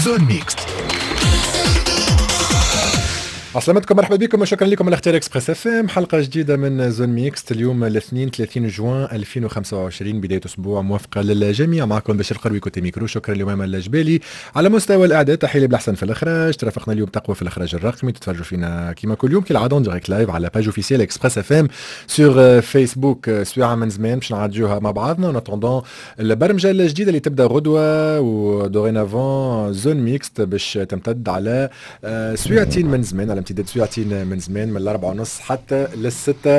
زون ميكس. عسلامتكم، مرحبا بكم وشكرا لكم على اختيار اكسبريس اف ام. حلقه جديده من زون ميكس اليوم الاثنين 30 جوان 2025، بدايه اسبوع موافقه للجميع. معكم بشير قروي كوتي ميكرو. شكرا لماما الجبالي على مستوى الاعداد. تحيه لي بالاحسن في الاخراج. ترافقنا اليوم تقوى في الاخراج الرقمي. تتفرجوا فينا كما كل يوم كالعاده ديريكت لايف على باج اوفيسيال اكسبريس اف ام سور فيسبوك. سويعه من زمان باش نعديوها مع بعضنا ونتوندون البرمجه الجديده اللي تبدا غدوه ودورينافون زون ميكس باش تمتد على سويعتين من زمان، على امتداد سويعتين من زمان من 4:30 حتى لل6:30.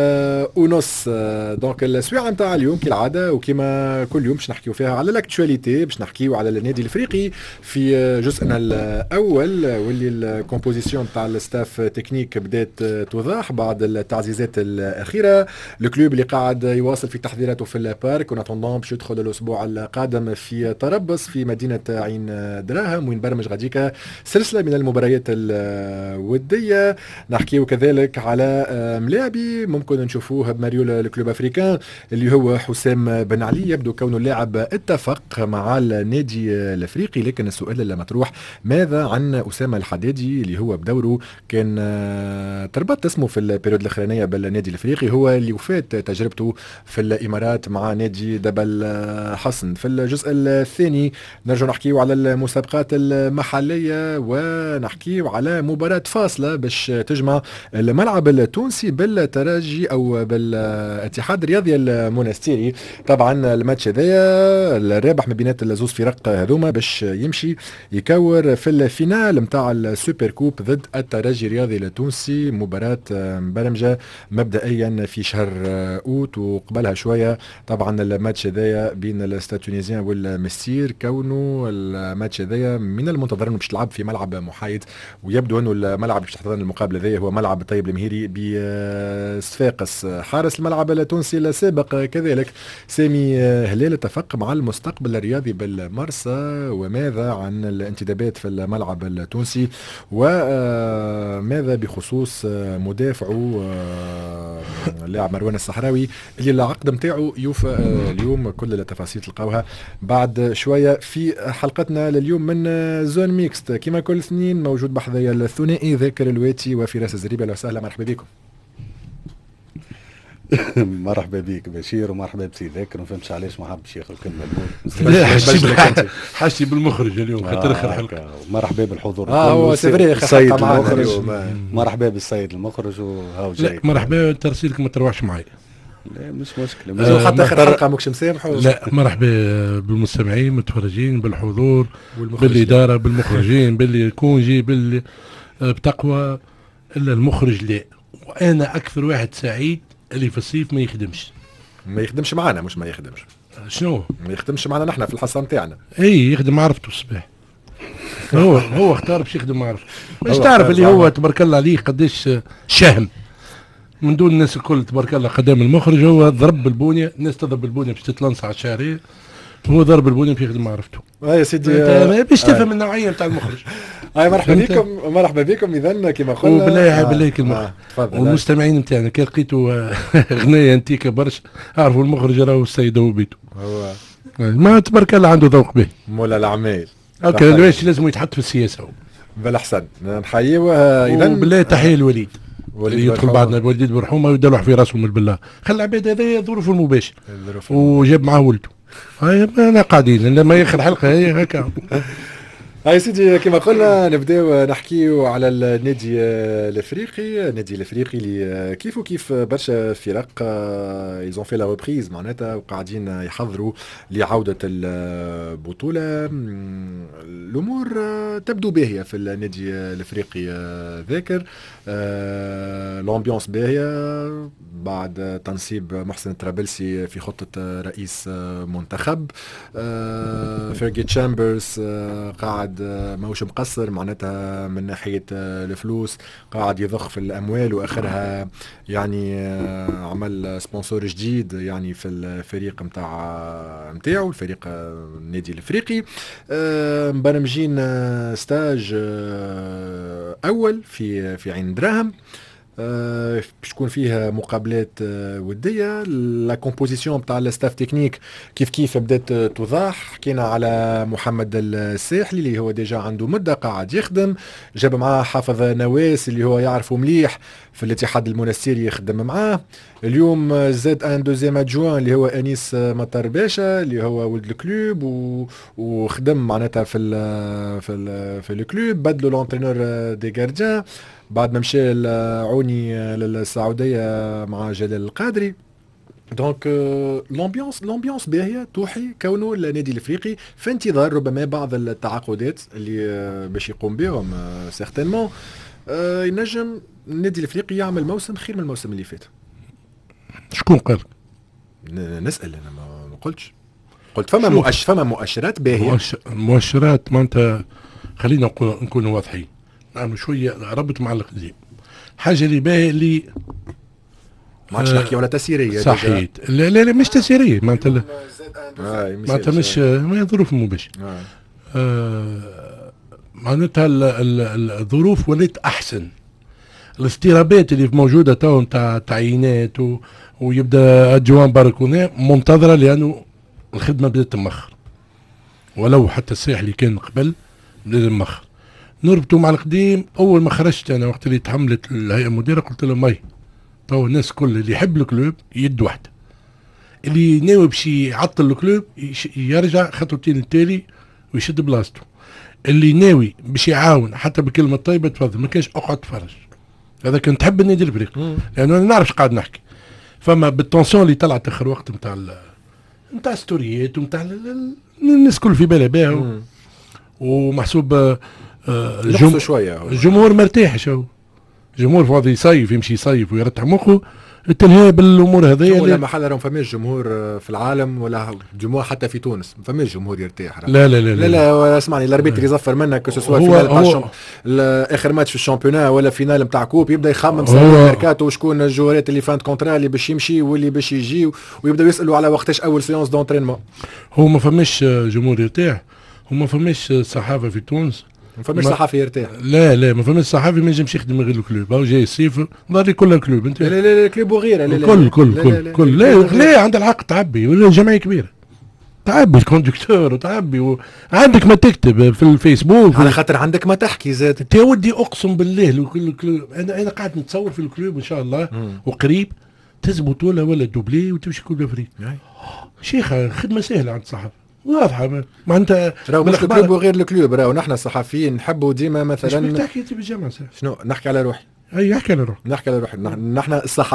دونك السويعه نتاع اليوم كالعاده وكما كل يوم باش نحكيو فيها على الاكتواليتي، باش نحكيو على النادي الافريقي في جزءنا الاول، واللي الكومبوزيسيون نتاع الستاف تكنيك بدات توضح بعد التعزيزات الاخيره. الكلوب اللي قاعد يواصل في تحضيراته في البارك ونتوندون باش يدخل الاسبوع القادم في طرابلس في مدينه عين دراهم، وين برمج غاديكا سلسله من المباريات الوديه. نحكيو كذلك على ملاعبي ممكن نشوفوه بماريو الكلوب افريكان اللي هو حسام بن علي. يبدو كونه اللاعب اتفق مع النادي الافريقي، لكن السؤال المطروح ماذا عن اسامه الحدادي اللي هو بدوره كان تربط اسمه في البيريود الاخرانيه بالنادي الافريقي، هو اللي وفات تجربته في الامارات مع نادي دبل حصن. في الجزء الثاني نرجع نحكيو على المسابقات المحليه ونحكيو على مباراة فاصلة باش تجمع الملعب التونسي بالترجي أو بالاتحاد الرياضي المونستيري. طبعا الماتش هذايا الرابح ما بينات الزوز فرق هذوما باش يمشي يكور في الفينال متاع السوبر كوب ضد الترجي الرياضي التونسي. مباراة مبرمجة مبدئيا في شهر أوت، وقبلها شوية طبعا الماتش هذايا بين الاستاد التونسيين والمستير، كونه الماتش هذايا من المنتظر انه باش تلعب في ملعب محايد، ويبدو انه الملعب باش تحضر المقابله ذي هو ملعب طيب المهيري بصفاقس. حارس الملعب التونسي السابق كذلك سامي هلال اتفق مع المستقبل الرياضي بالمرسى. وماذا عن الانتدابات في الملعب التونسي، وماذا بخصوص مدافعه اللاعب مروان الصحراوي اللي العقد متاعه يوفى اليوم. كل التفاصيل تلقاوها بعد شويه في حلقتنا لليوم من زون ميكست. كما كل اثنين موجود بحذايا الثنائي ذاكر الواتي وفراس الزريبي. اهلا وسهلا، مرحبا بكم. مرحبا بك بشير ومرحبا بسي ذاكر. ما فهمتش علاش ما حبش ياخذ الكلمه الاولى. حاجتي بالمخرج اليوم خاطر اخر حلقه. مرحبا بالحضور. هو سيفري السيد المخرج. مرحبا بالسيد المخرج وهاو جاي. مرحبا، ترسيلك ما تروحش معي. لا مش مشكله. حتى اخر حلقه ماكش مسامحوا. لا مرحبا بالمستمعين المتفرجين بالحضور بالاداره بالمخرجين باللي كونجي باللي بتقوى. الا المخرج لا، وانا اكثر واحد سعيد اللي في الصيف ما يخدمش معنا. مش ما يخدمش، شنو ما يخدمش معنا نحن في الحصه نتاعنا. اي يخدم عرفته الصباح. هو اختار باش يخدم عرفته. باش تعرف اللي هو تبارك الله عليه قداش شهم من دون الناس الكل تبارك الله قدام المخرج. هو ضرب بالبونيه، الناس تضرب بالبونيه باش تتلنص على الشارع، هو ضرب البونيه باش يخدم عرفته. يا سيدي باش تفهم النوعيه نتاع المخرج. مرحبا بكم. مرحبا بكم. اذا كما قلنا بالله المخرج والمستمعين نتاعنا كي لقيتوا غنيه انتيكا برشا اعرفوا المخرج راهو السيد هو بيتو. هو ما تبارك الله عنده ذوق به مولا الاعمال. هكا الواش لازم يتحط في السياسه هو بالاحسن. نحييه اذا بالله تحيه الوليد اللي يدخل بعدنا الوليد برحومه ويدلوح في راسه من بالله. خلى العباد هذا ظروف المباشر وجاب معاه ولده. هاي انا قاعدين لما ياخذ حلقه هي هكا. هاي سيدي كما قلنا نبداو نحكيو على النادي الافريقي. النادي الافريقي اللي كيف وكيف برشا فرق ايزون في لا ريبريز معناتها وقاعدين يحضروا لعوده البطوله. الامور تبدو باهيه في النادي الافريقي ذاكر. الامبيونس باهيه بعد تنصيب محسن الطرابلسي في خطه رئيس منتخب. فيرجي تشامبرز قاعد ماهوش مقصر معناتها من ناحيه الفلوس، قاعد يضخ في الاموال واخرها يعني عمل سبونسور جديد يعني في الفريق نتاعو الفريق النادي الافريقي. مبرمجين ستاج اول في عين دراهم. باش تكون فيها مقابلات وديه. لا كومبوزيسيون نتاع الستاف تكنيك كيف بدات توضح. حكينا على محمد الساحلي اللي هو ديجا عنده مده قاعد يخدم، جاب معاه حافظ نواس اللي هو يعرفه مليح في الاتحاد المنستيري يخدم معاه. اليوم زاد ان دوزيام ادجوان اللي هو انيس مطر باشا اللي هو ولد الكلوب وخدم معناتها في الكلوب. بدلوا لونترينور دي غارديان بعد ما مشى عوني للسعوديه مع جلال القادري. دونك لومبيونس باهيه توحي كونه النادي الافريقي في انتظار ربما بعض التعاقدات اللي باش يقوم بهم سيغتينمون. ينجم النادي الافريقي يعمل موسم خير من الموسم اللي فات. شكون قال؟ نسال انا ما قلتش. قلت فما مؤشرات باهيه. مؤشرات معناتها خلينا نكونوا واضحين، نعمل شويه ربط مع القديم. حاجه اللي باهيه اللي ما عادش نحكي على تسييريه. صحيت. لا مش تسييريه معناتها معناتها مش ما ظروف مباشره. معناتها الظروف ولات احسن. الاسترابات اللي موجوده تو نتاع تعيينات ويبدا اجوان باركونا منتظره لانه الخدمه بدات تمخر، ولو حتى الساحلي كان قبل بدا مخر. نربطوا مع القديم. اول ما خرجت انا وقت اللي تحملت الهيئه المديره قلت لهم مي تو الناس كل اللي يحب الكلوب يد واحده، اللي ناوي باش يعطل الكلوب يرجع خطوتين التالي ويشد بلاصتو، اللي ناوي باش يعاون حتى بكلمه طيبه تفضل، ما كانش اقعد تفرج. هذا كان تحب النادي الافريقي لانه انا نعرف قاعد نحكي. فما بالتونسيون اللي طلعت اخر وقت نتاع ستوريات ونتاع الناس كل في بالها بها ومحسوب الجمهور مرتاح. شو الجمهور فاضي يصيف يمشي يصيف ويرتاح مخه. التلهاب الامور هذيا ولا محل ما فماش جمهور في العالم ولا جمهور حتى في تونس ما فماش جمهور يرتاح. لا اسمعني الاربيتر يزفر منك كسوا فينال اخر ماتش في الشامبيونات ولا فينال نتاع كوب يبدا يخمم في الميركاتو وشكون الجوارات اللي فانت كونترا اللي باش يمشي واللي باش يجي ويبداو يسالوا على وقتاش اول سيونس دونترينمون. هو ما فماش جمهور يرتاح. هو ما فماش صحافه في تونس. ما فماش صحافي يرتاح. لا ما فماش صحافي ما ينجمش يخدم غير الكلوب. هو جاي الصيف ضاري كل الكلوب انت. لا الكلوب وغيره. كل لا عند الحق تعبي ولا جمعيه كبيره تعبي الكوندكتور وتعبي عندك ما تكتب في الفيسبوك على خاطر عندك ما تحكي زاد. انت يا ودي اقسم بالله الكلوب انا قاعد نتصور في الكلوب ان شاء الله وقريب تزبط ولا دوبلي وتمشي كل افريقيا. شيخه خدمه سهله عند الصحافه واضحه. ما انت راهو مش الكلوب وغير الكلوب. راهو نحن الصحفيين نحبوا ديما مثلا. مش تحكي انت بالجامعه شنو نحكي على روحي. احكي على روحي. نحن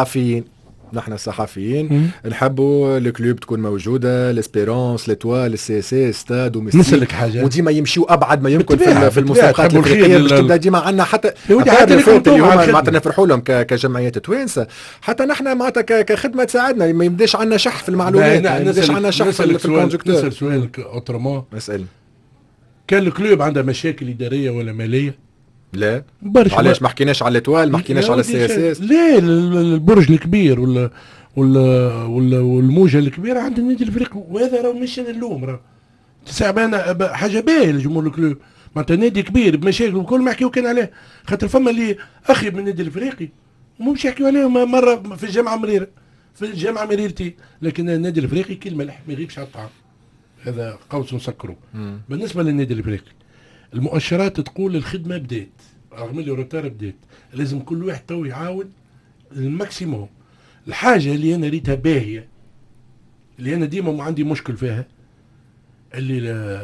الصحفيين نحبوا الكلوب تكون موجوده. لاسبيرونس ليتوال السي اس اس ستاد نسألك حاجه وديما يمشيوا ابعد ما يمكن في المسابقات الافريقيه باش تبدا ديما عندنا حتى معناتها نفرحوا لهم كجمعيات توانسه. حتى نحن معناتها كخدمه تساعدنا ما يبداش عندنا شح في المعلومات ما يبداش عندنا شح في الكونجكتور. نسال سؤالك اوترومون. اسال. كان الكلوب عنده مشاكل اداريه ولا ماليه؟ لا علاش ما حكيناش على الاتوال ما حكيناش على السي اس اس؟ لا البرج الكبير ولا والموجه الكبيره عند النادي الافريقي. وهذا راه مش اللوم راه تعبانه حاجه باهيه لجمهور الكلوب. معناتها نادي كبير بمشاكل وكل ما يحكيو كان عليه خاطر فما اللي اخيب من النادي الافريقي مش يحكيو عليه مره في الجامعه مريره في الجامعه مريرتي. لكن النادي الافريقي كلمه لحم ما يغيبش على الطعام. هذا قوس مسكره. بالنسبه للنادي الافريقي المؤشرات تقول الخدمه بدات رغم اللي روتار بدات. لازم كل واحد تو يعاون الماكسيموم. الحاجه اللي انا ريتها باهيه اللي انا ديما عندي مشكل فيها اللي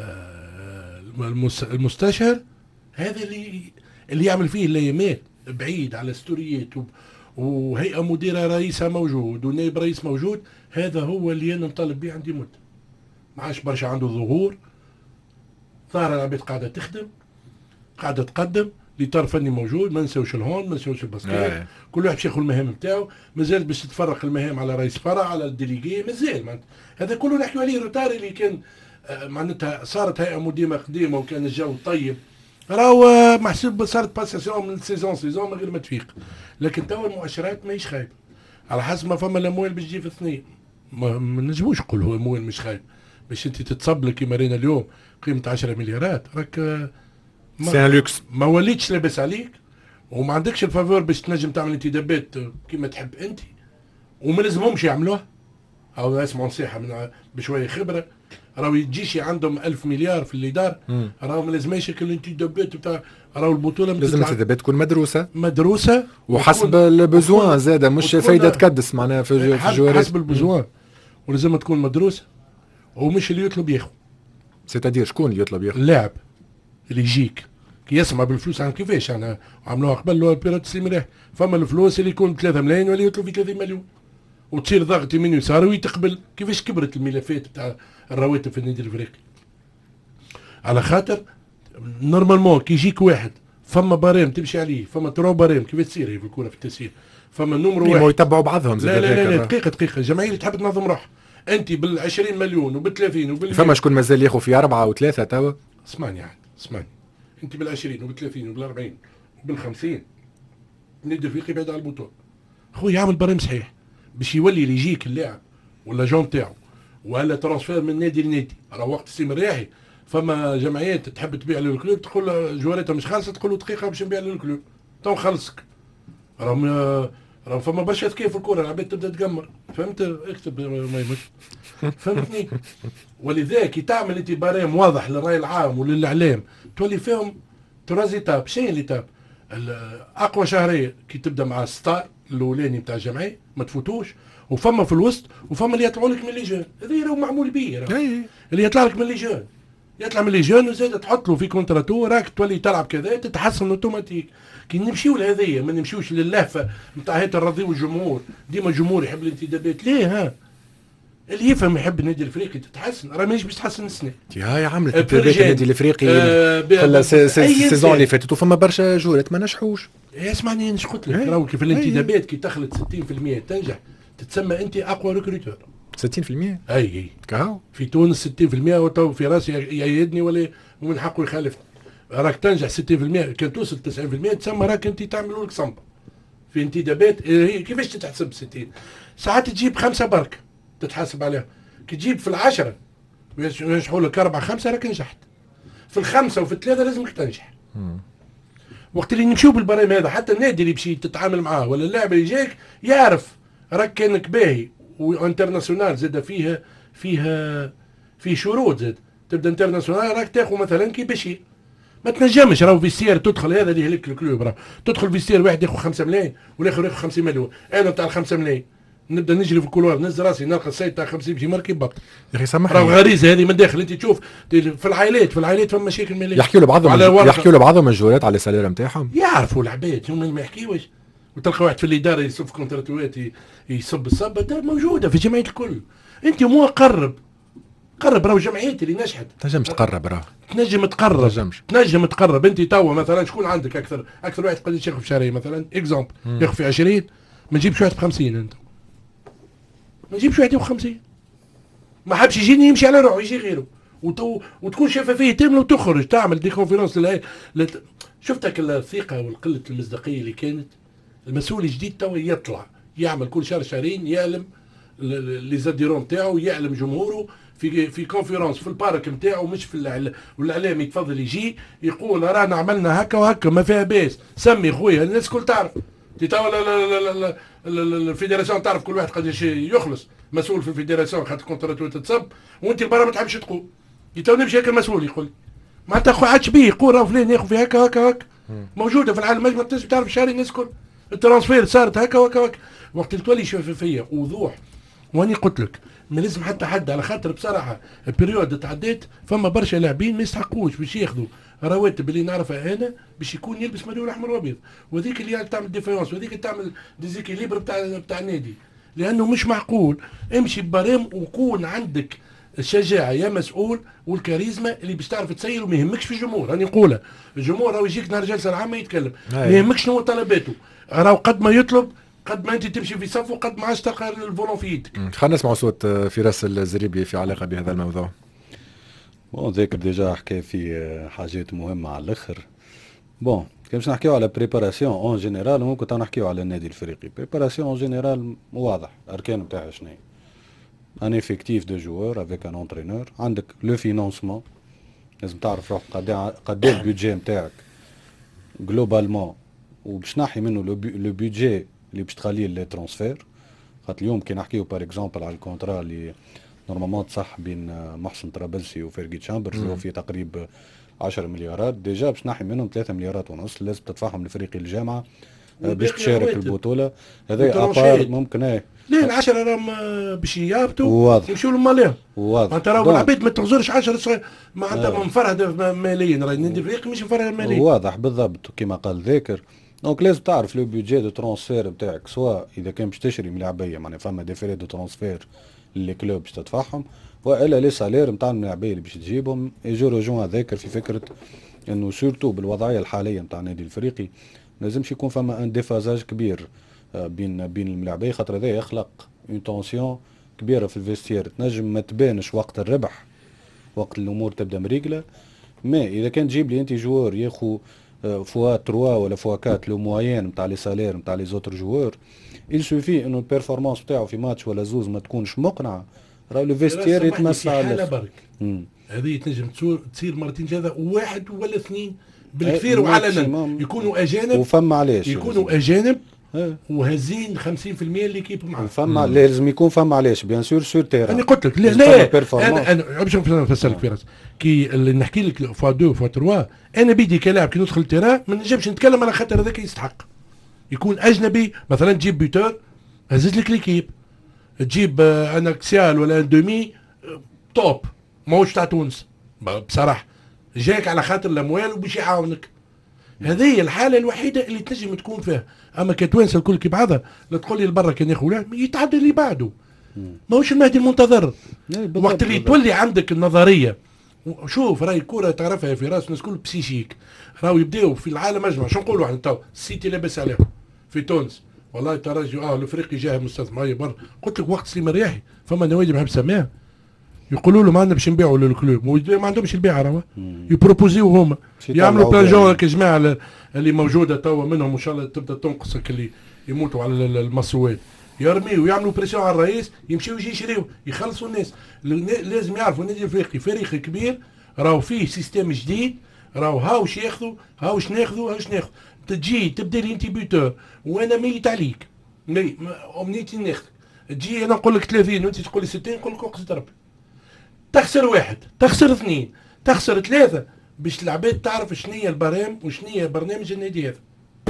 المستشار هذا اللي يعمل فيه الايامات بعيد على ستوريات وهيئه مديره رئيسها موجود ونائب رئيس موجود. هذا هو اللي انا نطالب به عندي مده. ما عادش برشا عنده ظهور. ظاهر العباد قاعده تخدم قاعده تقدم. الاطار الفني موجود. ما نساوش الهون ما نساوش الباسكيت. كل واحد ياخذ المهام نتاعو. مازال باش تتفرق المهام على رئيس فرع على الديليغي مازال. هذا كله نحكيو عليه روتاري اللي كان معناتها صارت هيئه مديمه قديمه وكان الجو طيب. راهو محسوب صارت باساسيون من سيزون من غير ما تفيق. لكن توا المؤشرات ماهيش خايبه على حسب ما فما الاموال باش تجي في الثنيه. ما نجموش نقولوا اموال مش خايبه باش انت تتصب لك كيما رينا اليوم قيمه 10 مليارات. راك سي ان لوكس. ما وليتش لاباس عليك وما عندكش الفافور باش تنجم تعمل انتدابات كيما تحب انت، وما لازمهمش يعملوها، او اسمعوا نصيحه من بشويه خبره، راهو يجيش عندهم 1000 مليار في الاداره، راهو ما لازمش الانتدابات بتاع، راهو البطوله لازم الانتدابات تكون مدروسه وحسب البوزوان زاد، مش فايده تكدس معناها في الجوارات، حسب البوزوان، ولازم تكون مدروسه، ومش اللي يطلب ياخذ. سيتادير شكون اللي يطلب ياخذ؟ اللاعب اللي يجيك كي يسمع بالفلوس عن كيفاش انا عملوها قبل لو بيريود سيميلير، فما الفلوس اللي يكون 3 ملايين ولا يطلب في 30 مليون، وتصير ضغط يمين ويسار ويتقبل. كيفاش كبرت الملفات بتاع الرواتب في النادي الافريقي؟ على خاطر نورمالمون كي يجيك واحد فما باريم تمشي عليه، فما ترو باريم كيف تصير هي في الكوره في التسيير، فما نمرو واحد يتبعوا بعضهم. لا لا لا, لا دقيقه الجمعيه اللي تحب تنظم روحها انت بال20 مليون وبال30 وبال فما شكون مازال ياخذ في 4 و3 توا. اسمعني انت بال20 وبال30 وبال40 وبال50 النادي الافريقي بعيد على البطوله. خويا يعمل بريم صحيح باش يولي اللي يجيك اللاعب ولا جون تاعو ولا ترانسفير من نادي لنادي، راه وقت السيمرياحي فما جمعيات تحب تبيع له الكلوب تقول جواراتها مش خالصه، تقول له دقيقه باش نبيع له الكلوب تو نخلصك. راه فما برشا ذكاء في الكره، العباد تبدا تقمر، فهمت؟ اكتب ما يمش فهمتني؟ ولذلك كي تعمل انت بريم واضح للراي العام وللاعلام تولي فيهم ترازيتاب. شنو ليتاب؟ اقوى شهريه كي تبدا مع ستار الاولاني نتاع الجمعيه ما تفوتوش، وفما في الوسط وفما اللي يطلعوا لك من لي جون، هذا راهو معمول به، اللي يطلع لك من لي جون يطلع من لي جون وزاد تحط له في كونتراتو راك تولي تلعب كذا تتحسن اوتوماتيك. كي نمشيو لهذيا ما نمشيوش للهفه نتاع هيت الرضي والجمهور، ديما الجمهور يحب الانتدابات ليه؟ ها اللي يفهم يحب النادي الافريقي تتحسن، راه مانيش باش تحسن السنه. هاي عملت انتدابات النادي الافريقي في السيزون اللي فاتت وفما برشا جولات ما نجحوش. اسمعني اش قلت لك، راهو كيف الانتدابات كي تخلط 60% تنجح تتسمى انت اقوى ريكروتور. 60%؟ اي كاو في تونس 60% وتو في راسي يأيدني ولا ومن حقه يخالفني. راك تنجح 60%، كان توصل 90% تسمى راك انت تعمل لك صمبا في انتدابات. هي كيفاش تتحسب 60؟ ساعات تجيب 5 برك تتحاسب عليها، كي تجيب في ال10 ينجحوا لك 4 5 راك نجحت، في ال5 وفي ال3 لازمك تنجح. وقت اللي نمشيو بالبرامج هذا حتى النادي اللي بشي تتعامل معاه ولا اللاعب اللي جاك يعرف راك كانك باهي وانترناسيونال زاد فيه شروط، زاد تبدا انترناسيونال راك تاخذ مثلا كي بشي ما تنجمش. راهو فيستير تدخل هذا اللي يهلك الكلوب، راه تدخل فيستير واحد ياخذ 5 ملايين والاخر ياخذ 50 مليون، انا نتاع ال 5 ملايين نبدا نجري في الكولوار نهز راسي نلقى السيد تاع 50 بيجي ماركي بط. يا اخي سامحني، راهو غريزه هذه من داخل. انت تشوف في العائلات فما مشاكل ماليه، يحكيوا لبعضهم الجولات على السالير نتاعهم، يعرفوا العباد هم ما يحكيوش. وتلقى واحد في الاداره يصب كونتراتوات يصب الصبه موجوده في جمعيه الكل. انت مو قرب راهو جمعيتي اللي نجحت تنجم تقرب، راه تنجم تقرب. انت توا مثلا شكون عندك اكثر واحد قد ياخذ في شهريه مثلا اكزامبل ياخذ في 20، ما تجيبش واحد ب 50، انت ما تجيبش واحد ب 50 ما حبش يجيني يمشي على روحه يجي غيره وتكون شفافيه تامه وتخرج تعمل دي كونفيرونس شفتك الثقه والقله المصداقيه اللي كانت. المسؤول الجديد توا يطلع يعمل كل شهر شهرين يعلم لي زاديرون تاعو، يعلم جمهوره في كونفيرونس في البارك نتاعو مش في والاعلام يتفضل يجي يقول رانا عملنا هكا وهكا ما فيها باس. سمي خويا الناس الكل تعرف. توا الفيدراسيون تعرف كل واحد قداش يخلص. مسؤول في الفيدراسيون خاطر كونتراتو تتصب وانت البرا ما تحبش تقول. تو نمشي هكا المسؤول يقول معناتها عادش بيه يقول راه فلان ياخذ في هكا موجوده في العالم ما تنجم تعرف شهري الناس الكل. الترانسفير صارت هكا وقت اللي تولي شفافيه ووضوح. واني قلت لك ما لازم حتى حد على خاطر بصراحه البريود تعديت فما برشا لاعبين ما يستحقوش باش ياخذوا رواتب اللي نعرفها انا باش يكون يلبس مليون احمر وابيض، وذيك اللي تعمل ديفيرونس وذيك تعمل ديزيكيليبر بتاع النادي. لانه مش معقول امشي ببريم وكون عندك الشجاعه يا مسؤول والكاريزما اللي باش تعرف تسير وما يهمكش في الجمهور. راني نقولها الجمهور راهو يجيك نهار جلسه العامه يتكلم ما يهمكش شنو طلباته، راهو قد ما يطلب قد ما انت تمشي في صف وقد ما عادش تلقى الفولون في يدك. خلينا نسمعوا صوت فراس الزريبي في علاقه بهذا الموضوع. بون ذاكر ديجا حكى في حاجات مهمه على الاخر. بون كي باش نحكيو على بريباراسيون اون جينيرال ممكن نحكيو على النادي الافريقي. بريباراسيون اون جينيرال واضح الاركان نتاعها شنو هي. ان افيكتيف دو جوار افيك ان اونترينور، عندك لو فينونسمون لازم تعرف روحك قد ايه البيدجي نتاعك جلوبالمون وباش نحي منه لو بيدجي اللي باش تخليه لي ترانسفير. خاطر اليوم كي نحكيو بار اكزومبل على الكونترا اللي نورمالمون صح بين محسن طرابلسي وفيرجي تشامبرز اللي هو في تقريب 10 مليارات، ديجا باش نحي منهم 3 مليارات ونص لازم تدفعهم لفريق الجامعه باش تشارك البطوله. هذا ابار ممكن لا ال10 راهم باش يهبطوا يمشيو للماليه. واضح انت راهو العباد ما تغزرش 10 صغير ما عندها مفرهد ماليا، راهي النادي الفريقي مش مفرهد ماليا. واضح بالضبط كما قال ذاكر. دونك لازم تعرف لو بيدجي دو ترانسفير بتاعك، سواء اذا كان باش تشري ملاعبيه معناها فما دي فري دو ترانسفير اللي كلوب باش تدفعهم، والا لي سالير نتاع الملاعبيه اللي باش تجيبهم. يجو رجوع ذاكر في فكره انه سورتو بالوضعيه الحاليه نتاع النادي الفريقي لازمش يكون فما ان ديفازاج كبير بين الملاعبيه، خاطر هذا يخلق اون تونسيون كبيره في الفيستير تنجم ما تبانش وقت الربح، وقت الامور تبدا مريقله. ما اذا كان تجيب لي انت جوار ياخو فوا 3 ولا فوا 4 لو موين نتاع لي سالير نتاع لي زوتر جوار، il suffit انه البيرفورمانس نتاعو في ماتش ولا زوز ما تكونش مقنعه، راه لو فيستير يتمسى على هذه تنجم تصير مرتين ثلاثه واحد ولا اثنين بالكثير وعلنا يكونوا اجانب وفما علاش يكونوا اجانب وهزين 50% اللي كيبوا معاه. فما لازم يكون فما علاش بيان سور سور تيرا. انا قلت لك لا انا باش نفسر لك فراس كي اللي نحكي لك فوا 2 فوا 3 انا بيدي كلاعب كي ندخل التيرا ما نجمش نتكلم على خاطر هذاك يستحق يكون اجنبي. مثلا تجيب بيتور هزت لك ليكيب، تجيب انا كسيال ولا دومي توب ماهوش تاع تونس بصراحه جاك على خاطر الاموال وباش يعاونك. هذه الحاله الوحيده اللي تنجم تكون فيها. اما كتوانسه الكل كي بعضها لا تقول لي لبرا كان ياخذ لاعب يتعدى اللي بعده ماهوش المهدي المنتظر. وقت اللي تولي عندك النظريه شوف راهي الكره تعرفها في راس الناس كل بسيشيك راهو يبداو في العالم اجمع. شو نقولوا احنا تو السيتي لاباس عليهم في تونس والله الترجي الافريقي جاه مستثمر برا. قلت لك وقت سليم الرياحي فما نوادي ما سماها يقولوا له ما عندنا باش نبيعوا للكلوب ما عندهمش البيع راهو يبروبوزيو هما يعملوا بلان جون الجماعه اللي موجوده توا منهم ان شاء الله تبدا تنقصك اللي يموتوا على المصوات يرميوا ويعملوا بريسيون على الرئيس يمشيوا يجي يشريوا يخلصوا الناس. لازم يعرفوا النادي الافريقي فريق كبير راهو فيه سيستم جديد راهو هاوش ياخذوا هاوش ناخذوا تجي تبدا لي انت بيوتور وانا ميت عليك امنيتي ناخذك تجي انا نقول لك 30 وانت تقول لي 60 نقول لك اقصد ربي تخسر 1 تخسر 2 تخسر 3 باش العباد تعرف شنية البرام وشنية برنامج النادي هذا.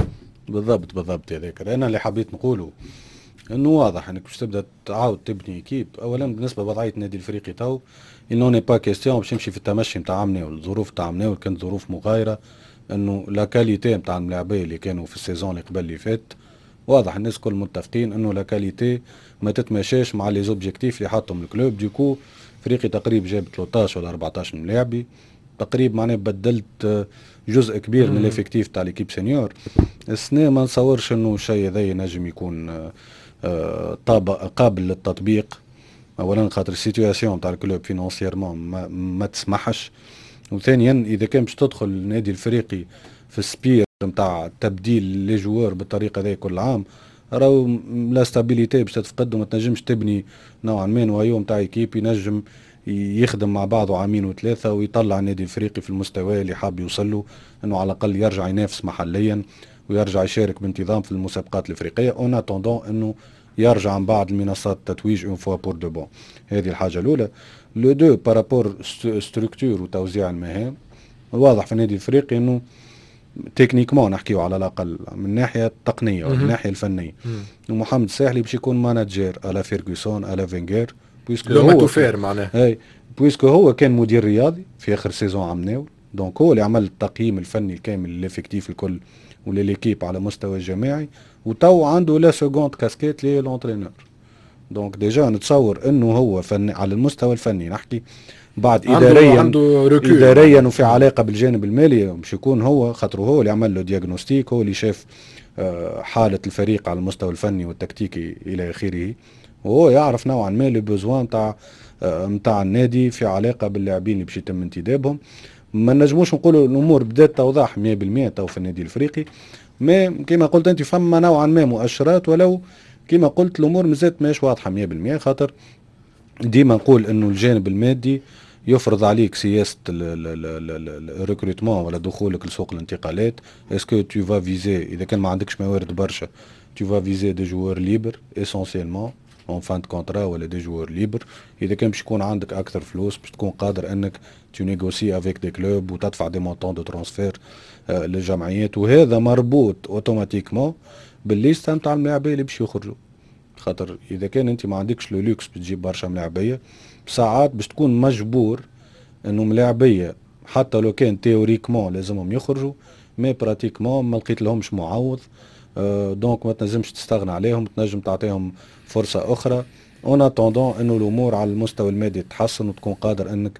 بالضبط هذاك انا اللي حبيت نقوله انه واضح انك باش تبدا تعاود تبني كيب. اولا بالنسبه لوضعيه النادي الافريقي تو انه ني با كيستيون باش يمشي في التمشي نتاع مناول. الظروف تاع مناول كانت ظروف مغايره، انه لا كاليتي نتاع الملاعبيه اللي كانوا في السيزون اللي قبل اللي فات واضح الناس كل متفقين انه لا كاليتي ما تتماشاش مع لي زوبجيكتيف اللي حطهم الكلوب. ديكو فريقي تقريبا جاب 13 ولا 14 ملاعبي تقريبا معناه بدلت جزء كبير من الافكتيف تاع ليكيب سينيور. السنه ما نصورش انه الشيء هذا ينجم يكون قابل للتطبيق. اولا خاطر السيتواسيون تاع الكلوب فينانسيرمون ما تسمحش، وثانيا اذا كان باش تدخل النادي الفريقي في السبير نتاع تبديل لي جوار بالطريقه هذه كل عام راهو لا ستابيليتي باش تتفقد وما تنجمش تبني نوعا ما نوايو نتاع ايكيب ينجم يخدم مع بعضه عامين وثلاثه ويطلع النادي الافريقي في المستوى اللي حاب يوصل له، انه على الاقل يرجع ينافس محليا ويرجع يشارك بانتظام في المسابقات الافريقيه اون اتوندون انه يرجع من بعد المنصات التتويج اون فوا بور دو بون. هذه الحاجه الاولى. لو دو بارابور ستركتور وتوزيع المهام الواضح في النادي الافريقي انه تكنيكمون نحكيو على الاقل من الناحيه التقنيه ومن الناحيه الفنيه محمد الساحلي باش يكون مانجر على فيرغسون على فينغير بويسكو هو توفير معناه بويسكو هو كان مدير رياضي في اخر سيزون عم ناول. دونك هو اللي عمل التقييم الفني الكامل للافكتيف الكل ولليكيب على مستوى الجماعي، وتو عنده لا سكوند كاسكيت لي لونترينور. دونك ديجا نتصور انه هو فني على المستوى الفني نحكي بعد اداريا وفي علاقه بالجانب المالي مش يكون هو خاطر هو اللي عمل له دياغنوستيك، هو اللي شاف حاله الفريق على المستوى الفني والتكتيكي الى اخره، وهو يعرف نوعا ما لي بوزوان نتاع النادي في علاقه باللاعبين اللي باش يتم انتدابهم. ما نجموش نقولوا الامور بدات توضح 100% تو في النادي الافريقي، ما كما قلت انت فما نوعا ما مؤشرات، ولو كما قلت الامور مازالت ماهيش واضحه 100%. خاطر ديما نقول انه الجانب المادي يفرض عليك سياسه الريكروتمون ولا دخولك لسوق الانتقالات. اسكو تو فا فيزي اذا كان ما عندكش موارد برشا tu vas viser des joueurs libres essentiellement en fin de contrat ولا des joueurs libres. إذا كان باش يكون عندك أكثر فلوس باش تكون قادر أنك tu négocies avec des clubs وتدفع des montants de transfert للجمعيات، وهذا مربوط اوتوماتيكمون بالليست نتاع الملاعبية اللي باش يخرجوا. خاطر إذا كان أنت ما عندكش لو لوكس بتجيب برشا ملاعبية، ساعات باش تكون مجبور أنه ملاعبية حتى لو كان تيوريكمون لازمهم يخرجوا مي براتيكمون ما لقيت لهمش معوض. دونك ما تنجمش تستغنى عليهم، تنجم تعطيهم فرصة أخرى اون اتوندون انه الامور على المستوى المادي تتحسن وتكون قادر انك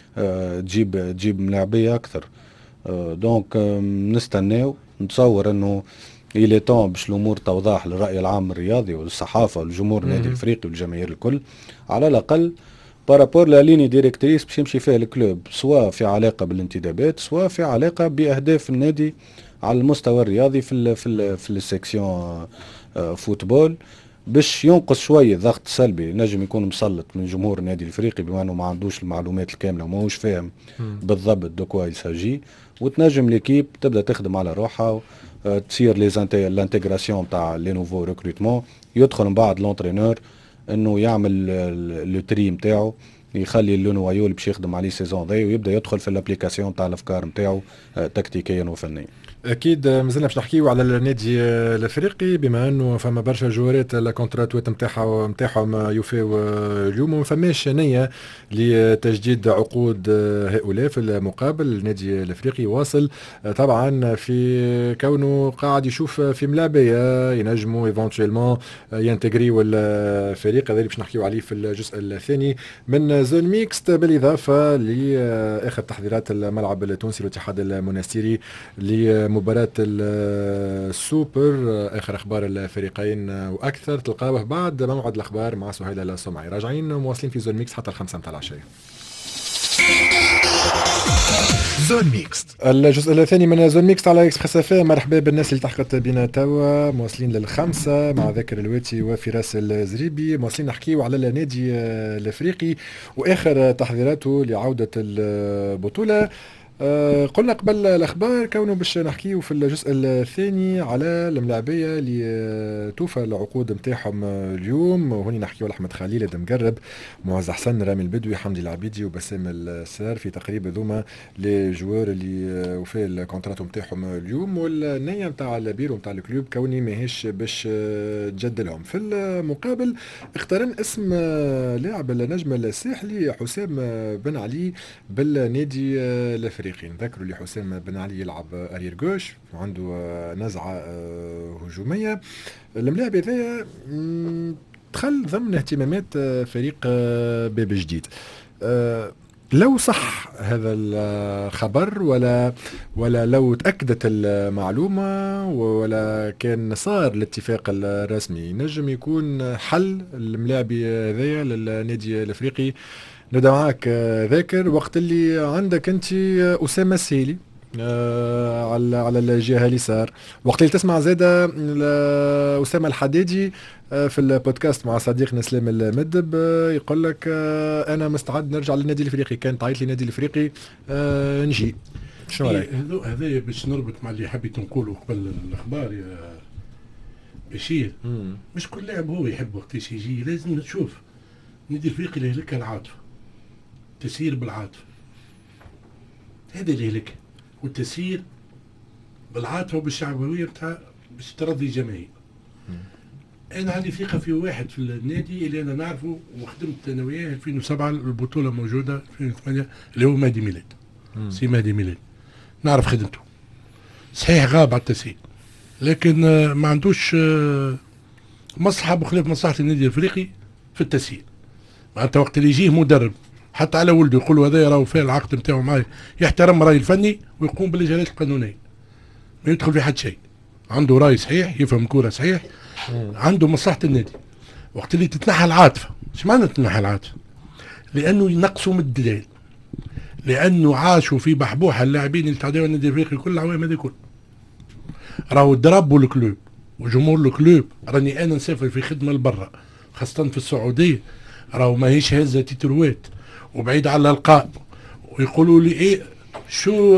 تجيب ملاعبية اكثر. دونك نستناو، نتصور انه إلي طون باش الامور توضح للرأي العام الرياضي والصحافة والجمهور النادي الافريقي والجماهير الكل على الاقل بارابور لا ليني ديريكتريس باش يمشي فيها الكلوب، سواء في علاقة بالانتدابات سواء في علاقة بأهداف النادي على المستوى الرياضي في السيكسيون فوتبول، باش ينقص شوية الضغط السلبي نجم يكون مسلط من جمهور النادي الافريقي بما انه ما عندوش المعلومات الكاملة وما هوش فاهم بالضبط دو كوا يساجي، وتنجم ليكيب تبدا تخدم على روحها، تصير لانتيغراسيون تاع لي نوفو ريكروتمون، يدخل من بعد لونترينور انه يعمل لو تري نتاعو، يخلي لو نوايو اللي باش يخدم عليه سيزون ذي ويبدا يدخل في الابليكاسيون تاع الافكار نتاعو تكتيكيا وفنيا. اكيد مازلنا باش نحكيو على النادي الافريقي بما انه فما برشا جوارات الكونتراتوات نتاعهم يوفيو اليوم وما فماش نيه لتجديد عقود هؤلاء. في المقابل النادي الافريقي واصل طبعا في كونه قاعد يشوف في ملاعبيه ينجموا ايفونتويلمون ينتجريو الفريق هذا اللي باش نحكيو عليه في الجزء الثاني من زون ميكست، بالاضافه لاخر تحضيرات الملعب التونسي الاتحاد المنستيري مباراة السوبر. آخر أخبار الفريقين وأكثر تلقاوه بعد موعد الأخبار مع سهيل السمعي. راجعين مواصلين في زون ميكس حتى 5 متاع العشية. زون ميكس الجزء الثاني من زون ميكس على اكسبريس اف ام. مرحبا بالناس اللي تحقت بنا توا، مواصلين للخمسة مع ذاكر الواتي وفراس الزريبي، مواصلين نحكيو على النادي الافريقي واخر تحضيراته لعودة البطولة. قلنا قبل الأخبار كونه باش نحكيو في الجزء الثاني على الملاعبية اللي توفى العقود متاعهم اليوم، وهني نحكيو على أحمد خليل مقرب، معز حسن، رامي البدوي، حمدي العبيدي وبسام السار، في تقريب ذوما لي جوار اللي وفى الكونترات متاعهم اليوم، والنية متاع البيرو متاع الكلوب كوني ماهيش باش تجدلهم. في المقابل اختارن اسم لاعب النجم الساحلي حسام بن علي بالنادي الافريقي. نذكروا اللي حسام بن علي يلعب ارير جوش وعنده نزعة هجومية. الملاعب هذا دخل ضمن اهتمامات فريق باب جديد. لو صح هذا الخبر ولا لو تأكدت المعلومة ولا كان صار الاتفاق الرسمي، نجم يكون حل الملاعبي هذايا للنادي الافريقي. نبدا معاك ذاكر، وقت اللي عندك انت أسامة السيلي على الجهة اليسار، وقت اللي تسمع زادة أسامة الحدادي في البودكاست مع صديقنا سلام المدب يقول لك أنا مستعد نرجع للنادي الافريقي، كان تعيط لي النادي الافريقي نجي. شنو رايك؟ هذا باش نربط مع اللي حبيت نقوله قبل الأخبار يا بشير. مش كل لاعب هو يحب وقتاش يجي، لازم نشوف النادي الافريقي اللي يهلك العاطفة، تسير بالعاطفة، هذا اللي يهلك، والتسير بالعاطفة وبالشعبوية بتاع باش ترضي جماهير. أنا عندي ثقة في واحد في النادي اللي أنا نعرفه وخدمت أنا وياه 2007 البطولة موجودة 2008 اللي هو مهدي ميلاد. سي مهدي ميلاد نعرف خدمته، صحيح غاب على التسير لكن ما عندوش مصلحة بخلاف مصلحة النادي الأفريقي في التسيير. معناتها وقت اللي يجيه مدرب حتى على ولده يقول له هذا راهو فيه العقد نتاعو معايا، يحترم راي الفني ويقوم بالاجراءات القانونيه، ما يدخل في حد شيء، عنده راي صحيح، يفهم كوره صحيح، عنده مصلحه النادي. وقت اللي تتنحى العاطفه، ايش معنى تتنحى العاطفه؟ لانه ينقصوا من الدلال، لانه عاشوا في بحبوحه اللاعبين اللي تعداو النادي الافريقي كل العوام هذه كل راهو ضربوا الكلوب وجمهور الكلوب. راني انا نسافر في خدمه لبرا خاصه في السعوديه، راهو ماهيش هزه تتروات وبعيد على الالقاب، ويقولوا لي ايه شو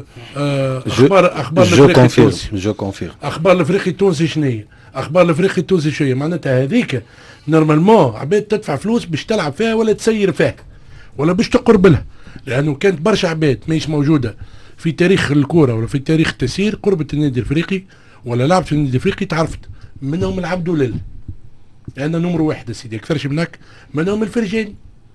اخبار الافريقي التونسي. جو كونفيرم. اخبار الافريقي التونسي شنو؟ اخبار الافريقي التونسي شويه معناتها هذيك نورمالمون عباد تدفع فلوس باش تلعب فيها ولا تسير فيها ولا باش تقرب لها، لانه كانت برشا عباد ماهيش موجوده في تاريخ الكوره ولا في تاريخ التسيير قربت النادي الافريقي ولا لعبت في النادي الافريقي تعرفت، منهم العبد ولل لان نمر واحد سيدي اكثرش منك، منهم الفرجاني،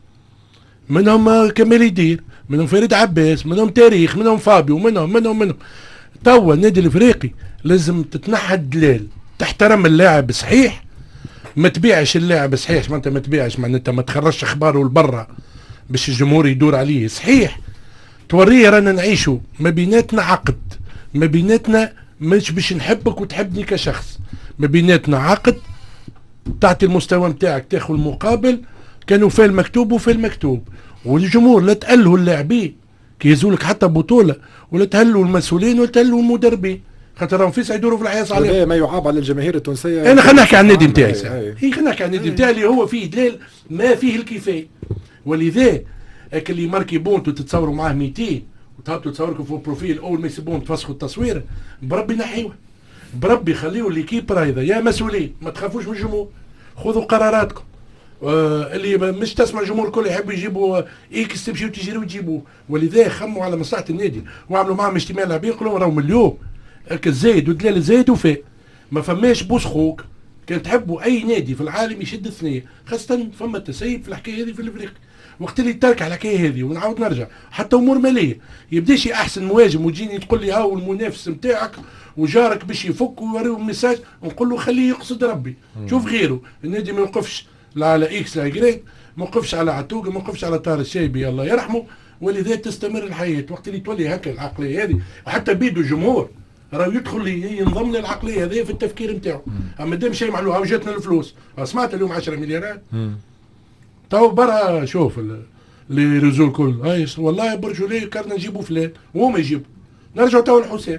منهم كمال يدير، منهم فريد عباس، منهم تاريخ، منهم فابيو، منهم توا النادي الافريقي لازم تتنحى الدلال، تحترم اللاعب صحيح، ما تبيعش اللاعب صحيح، معناتها ما تبيعش معناتها ما تخرجش اخباره لبرا باش الجمهور يدور عليه صحيح، توريه رانا نعيشوا ما بيناتنا عقد، ما بيناتنا مش باش نحبك وتحبني كشخص، ما بيناتنا عقد تعطي المستوى نتاعك تاخذ المقابل، كانوا في المكتوب وفي المكتوب، والجمهور لا تألهوا اللاعبين كي يزولك حتى بطولة ولا تهلوا المسؤولين ولا تهلوا المدربين، خاطر راهم فيس يدوروا في الحياة عليهم. ما يعاب على الجماهير التونسية. انا خلينا نحكي عن النادي نتاعي، خلينا نحكي عن النادي نتاعي اللي هو فيه دلال ما فيه الكفاية، ولذا اللي ماركي بونتو تتصوروا معاه 200 وتهبطوا تصوركم في البروفيل اول ما يسبون تفسخوا التصوير، بربي نحيوه، بربي خليوا ليكيب رايضه، يا مسؤولين ما تخافوش من الجمهور، خذوا قراراتكم. اللي مش تسمع الجمهور الكل يحبوا يجيبوا اكس تمشيوا تجريوا وتجيبوه، ولذا خموا على مصلحه النادي وعملوا معهم اجتماع لاعبين يقولوا راهم اليوم زايد ودلال زايد وفاء، ما فماش بوس خوك، كان تحبوا اي نادي في العالم يشد ثنيه، خاصه فما تسيب في الحكايه هذه في الافريقي، وقت اللي ترك على الحكايه هذه ونعاود نرجع حتى امور ماليه، يبداش احسن مهاجم وتجيني تقول لي هاو المنافس نتاعك وجارك باش يفك ويوريه الميساج، نقول له خليه يقصد ربي، شوف غيره، النادي ما يوقفش لا على اكس لا جريد، ما يوقفش على عتوقه، ما يوقفش على طار الشايبي الله يرحمه، ولذا تستمر الحياه، وقت اللي تولي هكا العقليه هذه، وحتى بيدو الجمهور راه يدخل ينضم للعقليه هذه في التفكير نتاعو، اما دام شيء معلوها وجاتنا الفلوس، سمعت اليوم 10 مليارات تو برا شوف اللي ريزو الكل هاي والله برجولي كارنا نجيبوا فلان وهو ما يجيبوا، نرجعوا تو لحسام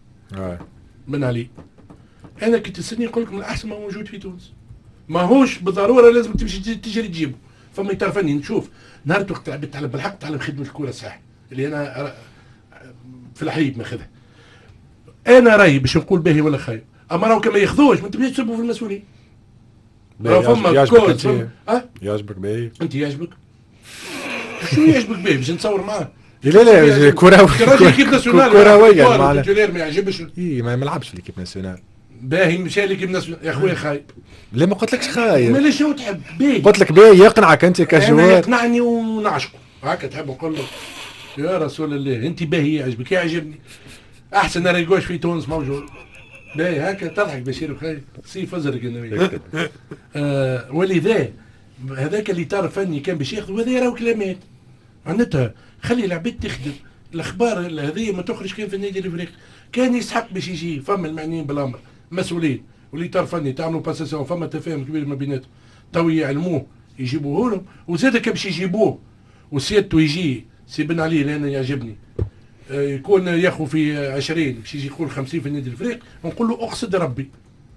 بن علي، انا كي تسالني نقول لك من احسن ما موجود في تونس، ماهوش بالضروره لازم تمشي تجري تجيبه، فما يتعرفني نشوف نهار وقت تعلم بالحق تعلم خدمه الكوره صح اللي انا في الحليب ماخذها، انا رايي باش نقول باهي ولا خايب، اما راهو كما ياخذوش ما تبغيش تسبوا في المسؤولين. فما كل يعجبك باهي انت يعجبك شو يعجبك باهي باش نتصور معاه؟ لا كروي كرويا معناها ما يعجبش اي ما يلعبش في ليكيب ناسيونال باهي مشى ليكيب ناسيونال يا خويا خايب. لا ما قلتلكش خايب، ماليش شنو تحب باهي، قلت لك باهي يقنعك انت كجوار، يقنعني ونعشقه هكا تحب نقول له يا رسول الله انت باهي يعجبك يعجبني احسن ريقوش في تونس موجود باهي هكا تضحك بشير خايب سي فزرك انا ولذا هذاك اللي طار فني كان باش ياخذ وهذا راهو كلامات معناتها خلي العباد تخدم الاخبار هذه ما تخرج كان في النادي الافريقي، كان يسحق باش يجي فما المعنيين بالامر مسؤولين واللي طار فني تعملوا باساسيون فما تفاهم كبير ما بيناتهم تو يعلموه يجيبوه لهم، وزاد كان باش يجيبوه وسيادته يجي سي بن علي لان يعجبني يكون ياخذ في 20 باش يجي يقول 50 في النادي الافريقي، ونقول له اقصد ربي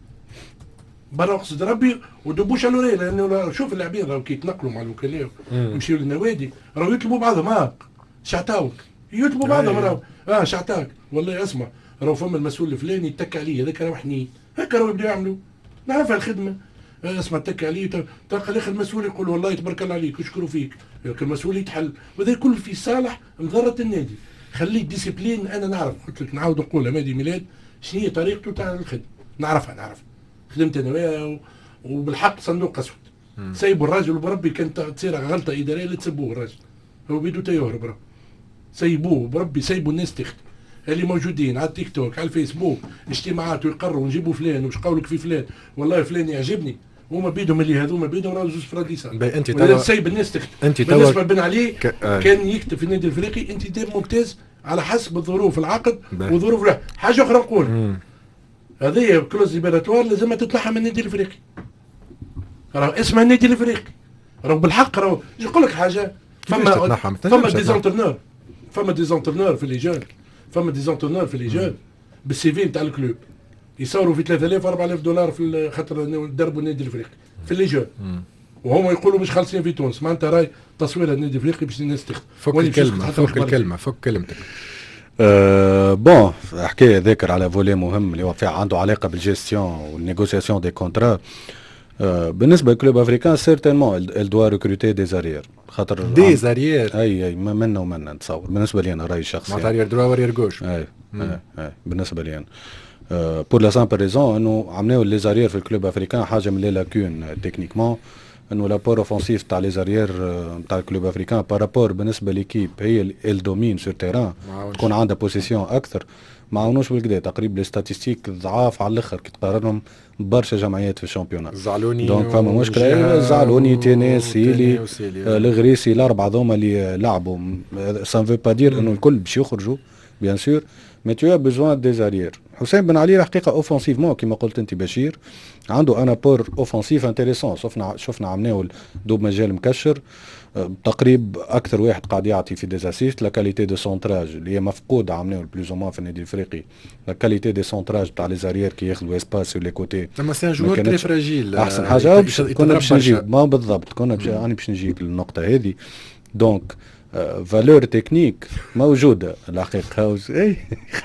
برا اقصد ربي ودبوش على الوريه، لانه شوف اللاعبين راهو كي يتنقلوا مع الوكلاء يمشيوا للنوادي راهو يطلبوا بعضهم شعتاوك يطلبوا بعضهم راهو شعتاك والله اسمع راهو فما المسؤول الفلاني يتك عليه هذاك راهو حنين هكا راهو يبداو يعملوا نعرفها الخدمه اسمع تك عليه تلقى الاخر المسؤول يقول والله تبارك الله عليك يشكروا فيك، المسؤول يتحل وهذا كل في صالح مضره النادي، خليه ديسيبلين. انا نعرف قلت لك نعاود نقول مهدي ميلاد شنو هي طريقته تاع الخدمه نعرفها خدمت انا وياه وبالحق صندوق اسود سيبوا الراجل وبربي كانت تصير غلطه اداريه لا تسبوه الراجل هو بيدو تيهرب راه سيبوه بربي سيبوا الناس تخدم اللي موجودين على التيك توك على الفيسبوك اجتماعات ويقرروا نجيبوا فلان وش قولك في فلان والله فلان يعجبني هما بيدهم اللي هذوما بيدهم راهو زوج فراديسان انت توا سايب الناس تخدم. انت توا بالنسبه لبن علي كان يكتب في النادي الافريقي انتداب ممتاز على حسب الظروف العقد وظروف له. حاجه اخرى نقول هذه كلوز ليبراتوار لازم تطلعها من النادي الافريقي راهو اسمها النادي الافريقي راهو بالحق راهو نقول لك حاجه فما ديزونترنور في لي جون في لي جون بالسي في نتاع الكلوب يصوروا في 3000 4000 دولار في خاطر دربوا النادي الافريقي في لي جون وهم يقولوا مش خالصين في تونس، معناتها راي تصوير النادي الافريقي باش الناس تخدم. فك الكلمه فك كلمتك. بون حكايه ذاكر على فولي مهم اللي هو عنده علاقه بالجيستيون والنيغوسياسيون دي كونترا. بالنسبه للكلوب افريكان سيرتينمون ال دوا ريكروتي دي زارير، خاطر دي زارير اي منا ومنا نتصور بالنسبه لي انا رايي الشخصي معناتها رير دروا ورير جوش. اي بالنسبه لي انا بور لا سامبل ريزون انه عملوا لي زارير في الكلوب افريكان حاجه من لي لاكون تكنيكمون، انه لابور اوفونسيف تاع لي زارير تاع الكلوب افريكان بارابور بالنسبه ليكيب هي الدومين سور تيران تكون عندها بوزيسيون اكثر، ما عاونوش بالكدا تقريبا لي ستاتيستيك ضعاف على الاخر كي تقارنهم برشا جمعيات في الشامبيونات. زعلوني دونك فما مشكله، زعلوني تينيسي الغريسي الاربعه ذوما اللي لعبوا سان فو با دير انه الكل باش يخرجوا بيان سور، مي تو بيزوان دي زارير. حسين بن علي الحقيقه اوفونسيفمون كما قلت انت بشير عنده انا بور اوفونسيف انتريسون، شفنا عمناو دوب مجال مكشر تقريب اكثر واحد قاعد يعطي في ديزاسيست. لا كاليتي دو سونتراج اللي هي مفقوده عمناو بلوز او في النادي الافريقي، لا كاليتي دي سونتراج تاع لي زارير كي ياخذوا اسباس سور لي كوتي. اما سي ان جوور تري فراجيل احسن حاجه كنا باش نجيب ما بالضبط كنا باش نجيب للنقطه هذه. دونك فالور تكنيك موجوده الحقيقه. اي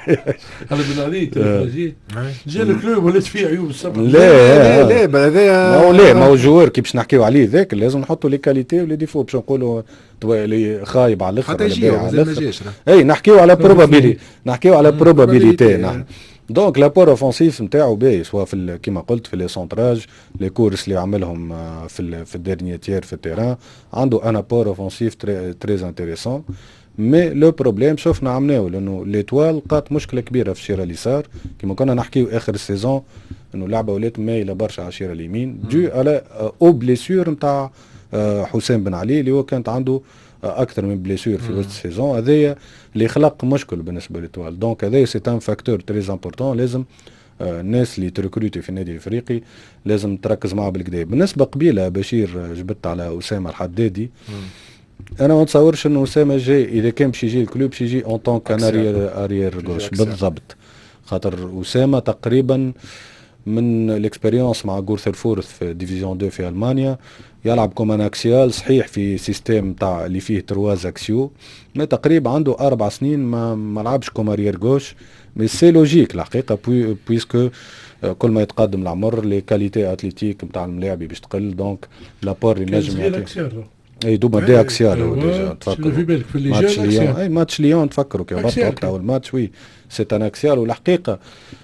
هذا بن علي تفاجئ جا الكلوب ولات فيه عيوب الصبر. لا هذايا لا ما هو جوار كي باش نحكيو عليه ذاك لازم نحطوا لي كاليتي ولي ديفو باش نقولوا اللي خايب على الاخر حتى يجي على الاخر. اي نحكيو على بروبابيلي نحكيو على بروبابيليتي نحن. دونك لابور اوفونسيف نتاعو باهي سواء في كيما قلت في لي سونتراج لي كورس اللي عملهم في الديرني تير في التيران عنده ان ابور اوفونسيف تري انتريسون. مي لو بروبليم شفنا عملناه لانه ليتوال لقات مشكله كبيره في الشيره اليسار كيما كنا نحكيو اخر السيزون انه اللعبه ولات مايله برشا على الشيره اليمين دو على او بليسيور نتاع حسين بن علي اللي هو كانت عنده اكثر من بليسيور في وسط السيزون. هذايا اللي خلق مشكل بالنسبه للتوال. دونك هذايا سي ان فاكتور تري امبورطون لازم الناس اللي تركروتي في النادي الافريقي لازم تركز معه بالكدا. بالنسبه قبيله بشير جبت على اسامه الحدادي، انا ما نتصورش انه اسامه جاي اذا كان باش يجي الكلوب باش يجي اون طون كان اريير غوش بالضبط، خاطر اسامه تقريبا من الاكسبيريونس مع غورثرفورث في ديفيزيون 2 في المانيا يلعب كومان اكسيال صحيح في سيستيم تاع اللي فيه 3 اكسيو، ما تقريبا عنده 4 سنين ما لعبش كوماريير غوش. مي سي لوجيك الحقيقه بويسكو كل ما يتقدم العمر لي كاليتي اتليتيك نتاع الملاعب باش تقل. دونك لابور اللي نجم يعطي اي دوبا دي اكسيال هو ديجا تفكروا في بالك في ماتش ليون. اي ماتش ليون تفكروا كي هبط وقتها اول ماتش وي سي ان اكسيال. والحقيقه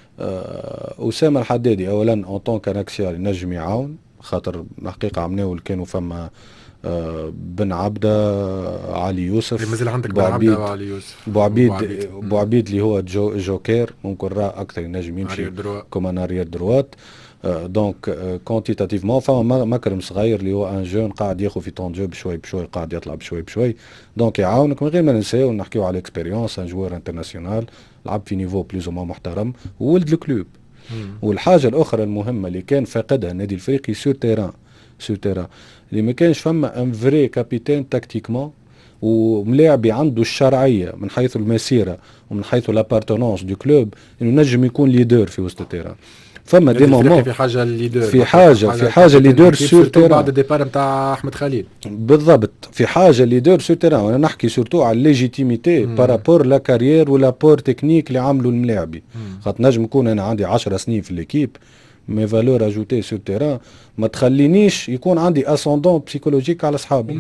اسامه الحدادي اولا اون طون كان اكسيال ينجم يعاون خاطر الحقيقه عملناه كانوا فما بن عبده علي يوسف مازال عندك بن عبده وعلي يوسف بوعبيد اللي هو جوكير ممكن راه اكثر ينجم يمشي كومان اريير دروات. دونك كونتيتاتيفمون فما مكرم صغير اللي هو ان جون قاعد ياخذ في طون جو بشوي بشوي قاعد يطلع بشوي بشوي. دونك يعاونك من غير ما ننساو نحكيو على الاكسبيريونس ان جوار انترناسيونال لعب في نيفو بلوز او محترم وولد الكلوب. والحاجه الاخرى المهمه اللي كان فاقدها النادي الافريقي سور تيران اللي ما كانش فما ان فري كابيتان تكتيكمون وملاعبي عنده الشرعيه من حيث المسيره ومن حيث لابارتونونس دو كلوب انه نجم يكون ليدر في وسط التيران. فما دي مومون في حاجه ليدر في حاجه ليدر سور تيران بعد الديبار نتاع احمد خليل بالضبط في حاجه ليدر سور تيران. وانا نحكي سورتو على الليجيتيميتي بارابور لا كارير ولا بور تكنيك اللي عملوا الملاعبي. خاطر نجم نكون انا عندي 10 سنين في ليكيب مي فالور اجوتي سور تيران ما تخلينيش يكون عندي اسوندون بسيكولوجيك على اصحابي.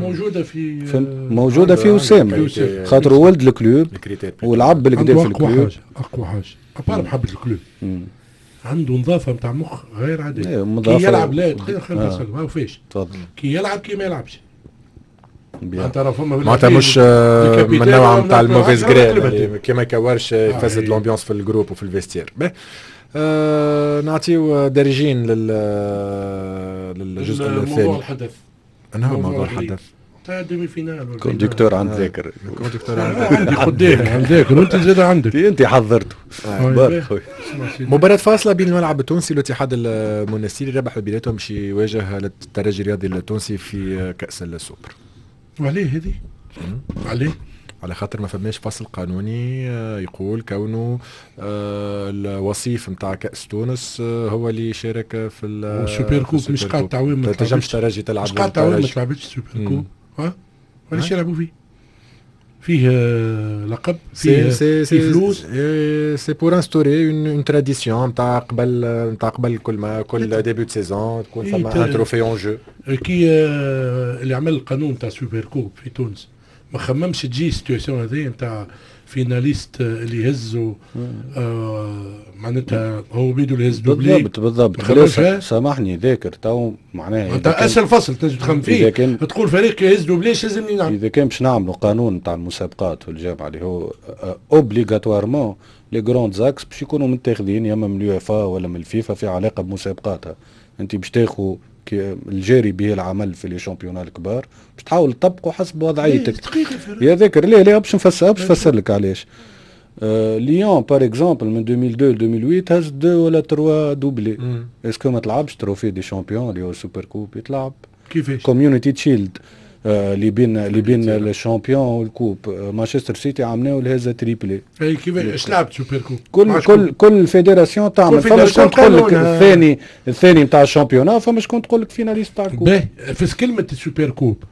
موجوده في اسامه خاطر ولد الكلوب ولعب بالكدا في الكلوب. اقوى حاجه ابار محبه الكلوب عنده نظافه نتاع مخ غير عاديه. كي يلعب لا ما فيش كي يلعب كي ما يلعبش معناتها مش من نوع نتاع الموفيز جري كي ما يكورش يفسد لومبيونس في الجروب وفي الفيستير. نعطيو دارجين للجزء الثاني. موضوع الحدث انه موضوع الحدث تاع ديمي فينال كوندكتور عند ذاكر عندي خدام عند ذاكر وانت زاد عندك انت حضرته. مباراة فاصلة بين الملعب التونسي والاتحاد المونستيري ربح بيناتهم باش يواجه الترجي الرياضي التونسي في كأس السوبر. وعليه هذه عليه على خاطر ما فماش فصل قانوني يقول كونه الوصيف نتاع كأس تونس هو اللي يشارك في السوبر كوب. مش قاعد تعويم ما تنجمش ترجي تلعب، مش قاعد تعويم ما تلعبش السوبر كوب. ولاش يلعبوا فيه لقب، فيه فلوس. سي بور انستوري اون تراديسيون نتاع قبل كل ديبيو دو سيزون تكون فما ان تروفي اون جو. كي اللي عمل القانون نتاع السوبر كوب في تونس ما خممش تجي سيتواسيون هذه نتاع فيناليست اللي يهزوا معناتها هو بيدو اللي يهز دوبلي. بالضبط. سامحني ذاكر تو معناها انت اسهل فصل تنجم تخمم فيه تقول فريق يهز دوبليش لازمني نعمل. اذا كان باش نعملوا قانون نتاع المسابقات والجامعه اللي هو اوبليغاتوارمون لي غروند زاكس باش يكونوا متاخذين يا اما من اليو اف ا ولا من الفيفا في علاقه بمسابقاتها. انت باش تاخذ الجاري به العمل في لي شامبيونات الكبار باش تحاول تطبقوا حسب وضعيتك. يا ذاكر لا باش نفسر لك علاش. ليون بار اكزومبل من 2002 ل 2008 هز 2 ولا 3 دوبلي. اسكو ما تلعبش تروفي دي شامبيون اللي هو السوبر كوب يتلعب كيفاش كوميونيتي تشيلد اللي بين الشامبيون والكوب. مانشستر سيتي عملناه لهذا تريبلي. اي كيفاش لعبت سوبر كوب كل فيدراسيون تعمل. فما شكون تقول لك الثاني نتاع الشامبيونات، فما شكون تقول لك فيناليست تاع الكوب. في كلمه السوبر كوب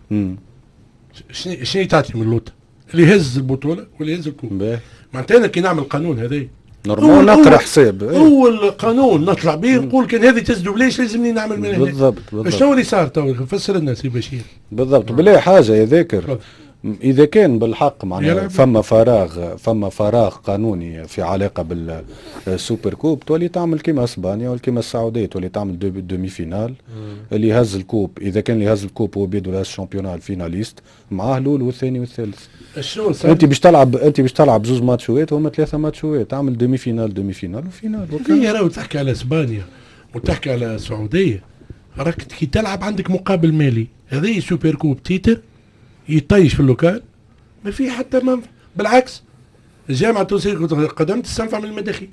شنو تعطي من اللوطه اللي يهز البطوله واللي يهز الكوب. معناتها انا كي نعمل قانون هذا نورمال نقرا حساب اول قانون نطلع به نقول كان هذه تسدوا ليش لازمني نعمل من هنا. بالضبط. شنو اللي صار تو فسر لنا سي بشير. بالضبط. بلا حاجه يذكر اذا كان بالحق معناها فما فراغ قانوني في علاقه بالسوبر كوب تولي تعمل كيما اسبانيا ولا كيما السعوديه تولي تعمل دومي فينال. اللي يهز الكوب اذا كان اللي يهز الكوب هو بيدو لاس شامبيونال الفيناليست معاه الاول والثاني والثالث. شنو انت باش تلعب زوج ماتشوات وهما 3 ماتشوات تعمل دومي فينال وفينال. هي راهو تحكي على اسبانيا وتحكي على السعوديه راك كي تلعب عندك مقابل مالي. هذه سوبر كوب تيتر يطيش في اللوكال ما في حتى منفع. بالعكس الجامعه التونسيه قدمت تستنفع من المداخيل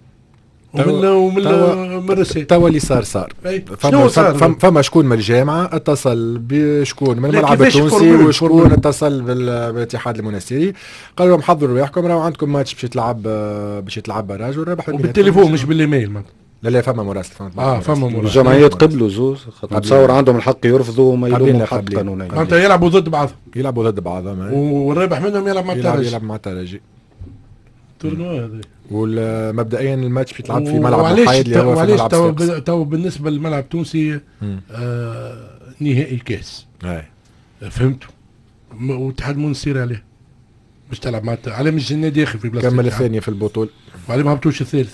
ومن الرسائل. توا اللي صار فما شكون من الجامعه اتصل بشكون من الملعب التونسي وشكون اتصل بالاتحاد المنستيري قال لهم حضروا رواحكم راهو عندكم ماتش باش يتلعب براج والربح بالتليفون مش بالايميل. لا فما مراسل. فما مراسل. الجمعيات قبلوا زوز تصور عندهم الحق يرفضوا وما يلوموا حق قانوني. معناتها يلعبوا ضد بعضهم والرابح منهم يلعب مع الترجي. تورنوا هذا مبدئيا الماتش بيتلعب في ملعب الحايد اللي هو في ملعب صفاقس. تو بالنسبه للملعب التونسي نهائي كاس فهمتوا والاتحاد المنستيري عليه مش تلعب مع عليه مش النادي داخل في بلاصه كمل الثاني في البطوله وعليه ما هبطوش الثالث.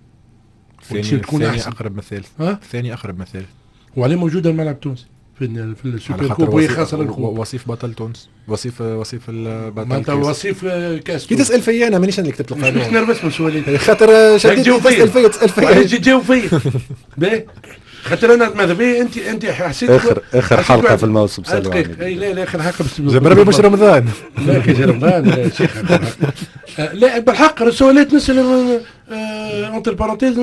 الثاني اقرب من الثالث. الثاني اقرب من الثالث وعليه موجوده الملعب التونسي في السوبر كوب وهي خاصه للكوب. وصيف بطل تونس وصيف البطل. ما انت وصيف كاس كي تسال فيا انا مانيش انا اللي كتبت القانون. مش نرفز من سؤالي خاطر شديت تسال فيا تجاوب فيا باهي خاطر انا ماذا بيه انت حسيت اخر حلقه في الموسم سلوى. لا اخر حلقه زمربي مش رمضان. لا كي رمضان يا شيخ. لا بالحق السؤالات نسال اونتر بارونتيز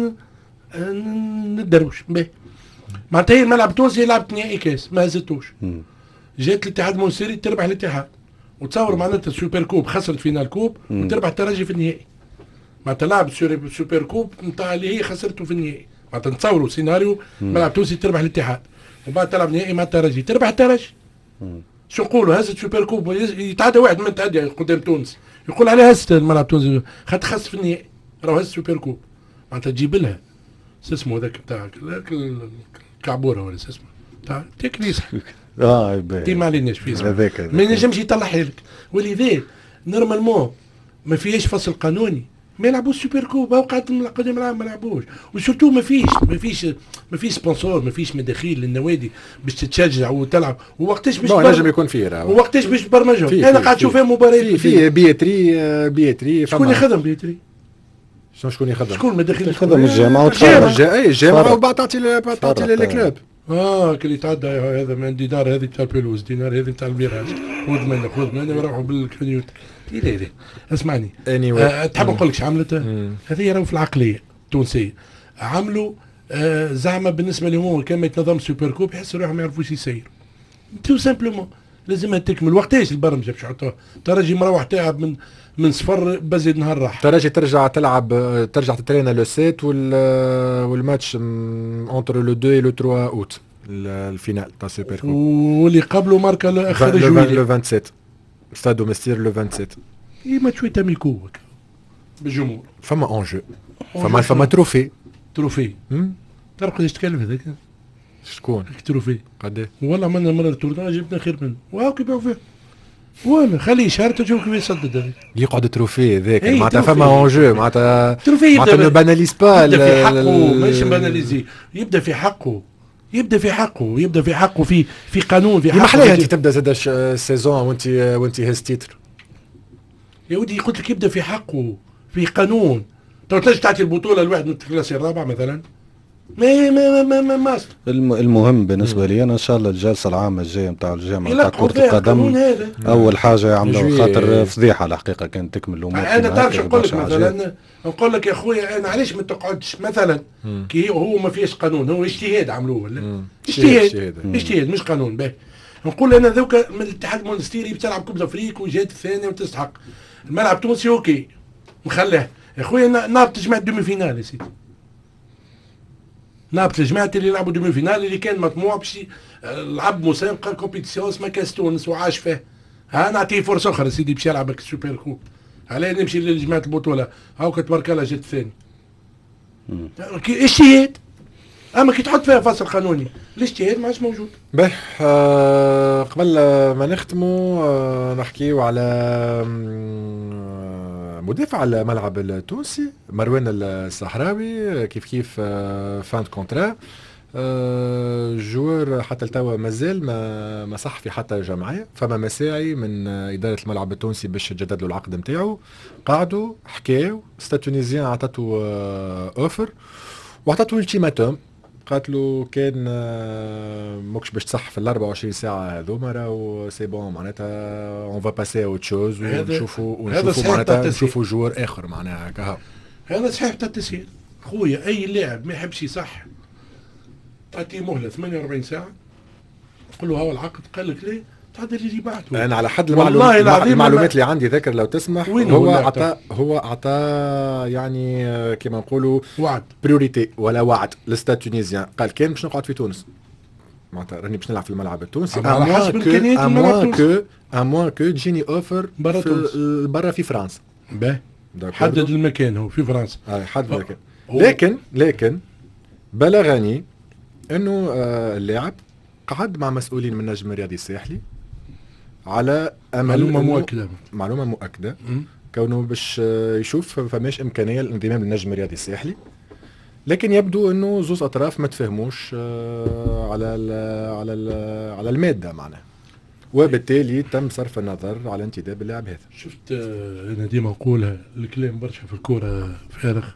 ندروش باهي. معناتها الملعب التونسي لعبت نهائي كاس ما هزتوش. جات الاتحاد المنستيري تربح الاتحاد وتصور معناتها السوبر كوب خسرت فينال كوب وتربح الترجي في النهائي. معناتها لعب السوبر كوب نتاع اللي هي خسرته في النهائي. معناتها نتصوروا سيناريو الملعب التونسي تربح الاتحاد وبعد تلعب نهائي مع الترجي تربح الترجي. شو نقولوا هزت سوبر كوب يتعدى واحد من تعدي قدام تونس يقول عليه هزت الملعب التونسي خاطر خس في النهائي راهو هز سوبر كوب. معناتها تجيب لها اسمه ذاك بتاعك كعبوره ولا اسمه تاع تكنيس دي ما عليناش فيه ما ينجمش يطلعها لك. ولذا نورمالمون ما فيهاش فصل قانوني ما يلعبوش سوبر كوب او قدام العام ما يلعبوش. وسورتو ما فيش سبونسور ما فيش مداخيل للنوادي باش تتشجع وتلعب. ووقتاش باش نجم يكون فيه ووقتاش باش تبرمجهم. انا قاعد نشوف مباريات فيه بيتري شكون يخدم بيتري شكون يخدم؟ شكون مداخيل يخدم الجامعه الجامعه وبعد تعطي للكلوب. كلي تعدى هذا من عندي دار هذه تاع البلوز دينار هذه تاع الفيراج خذ مني وروحوا بالكمبيوتر. لا اسمعني تحب نقول لك عملت هذه راهو في العقليه التونسيه عملوا زعما بالنسبه لهم كان ما يتنظم سوبر كوب يحسوا روحهم ما يعرفوش يسيروا تو سامبلومون لازمها تكمل. وقتاش البرمجه باش يحطوها؟ ترجي مروح تلعب من صفر بزيد نهار راح. ترجي ترجع تلعب، ترجع تترينا لو 7 والماتش اونتر لو 2 و لو 3 اوت الفينال تاع سوبر كوب، واللي قبله ماركا اخر جويلي لو 27 ستاد دوميستير لو 27. ما شويه تاميكو بالجمهور. فما اونجو، فما تروفي. تعرف قداش تكلف هذاك؟ شكون؟ تروفي قداش؟ والله مرة التورنير جبنا خير منه، وهاو كيبيعوا فيه. وانا خليه شهر تشوف كيف يسدد هذاك. يقعد تروفي هذاك معناتها فما اونجو معناتها. تروفي معناتها نو باناليز با. يبدا في حقه، ماشي باناليزي، يبدا في حقه في قانون في حقه. محلاها انت تبدا زاد السيزون وانت هز تيتر يا ودي. قلت لك يبدا في حقه في قانون. تو تنجم تعطي البطوله لواحد من الكلاسي الرابع مثلا؟ ما المهم بالنسبه لي انا ان شاء الله الجلسه العامه الجايه نتاع الجامعه نتاع كره القدم اول حاجه يعملوا خاطر فضيحه الحقيقه كان تكمل الامور. انا تعرف نقول لك مثلا، نقول لك يا خويا انا علاش ما تقعدش مثلا كي هو ما فيش قانون، هو اجتهاد عملوه ولا اجتهاد مش قانون. باهي نقول انا ذوك من الاتحاد المونستيري بتلعب كوب افريقيا وجات الثانيه وتستحق الملعب التونسي اوكي مخلاه يا خويا. نهبط جماعه دومي فينال يا سيدي، نهبط الجماعه اللي يلعبوا دومي فينال اللي كان مطموع باش لعب مسابقه كومبيتيسيون اسمها كاس تونس وعاش فيه. ها نعطيه فرصه اخرى سيدي باش يلعب السوبر كوب. علاه نمشي لجماعه البطوله هاو تبارك الله جات الثاني. اجتهاد. اما كي تحط فيها فصل قانوني الاجتهاد ما عادش موجود. باهي قبل ما نختموا نحكيو على مدافع الملعب التونسي مروان الصحراوي كيف فان كونترا. جوار حتى لتوا مازال ما صح في حتى جمعيه. فما مساعي من اداره الملعب التونسي باش تجدد له العقد نتاعو. قعدوا حكاو ستاد تونيزيان عطاتو اوفر وعطاتو التيماتوم. قالت له كان موكش باش تصح في ال 24 ساعه هذوما راهو سي بون معناتها اون فا باسي اوت شوز ونشوفوا معناتها نشوفوا جوار اخر معناها هكا. هذا صحيح تاع التسهيل خويا. اي لاعب ما يحبش يصح تعطيه مهله 48 ساعه تقول له هاو العقد. قال لك ليه تعدل اللي بعته. انا على حد المعلومات اللي عندي ذاكر لو تسمح هو عطى يعني كما نقولوا وعد بريوريتي ولا وعد للستاد تونيزيان. قال كان باش نقعد في تونس معناتها راني باش نلعب في الملعب التونسي على حسب امكانيات الملعب اموان كو تجيني اوفر برا في فرنسا. حدد المكان هو في فرنسا. حدد المكان. لكن بلغني انه اللاعب قعد مع مسؤولين من النجم الرياضي الساحلي على امل معلومه مؤكده كونه باش يشوف فماش امكانيه للانضمام للنجم الرياضي الساحلي. لكن يبدو انه زوز اطراف ما تفهموش على الماده معناها، وبالتالي تم صرف النظر على انتداب اللاعب هذا. شفت انا ديما نقولها الكلام برشا في الكوره فارغ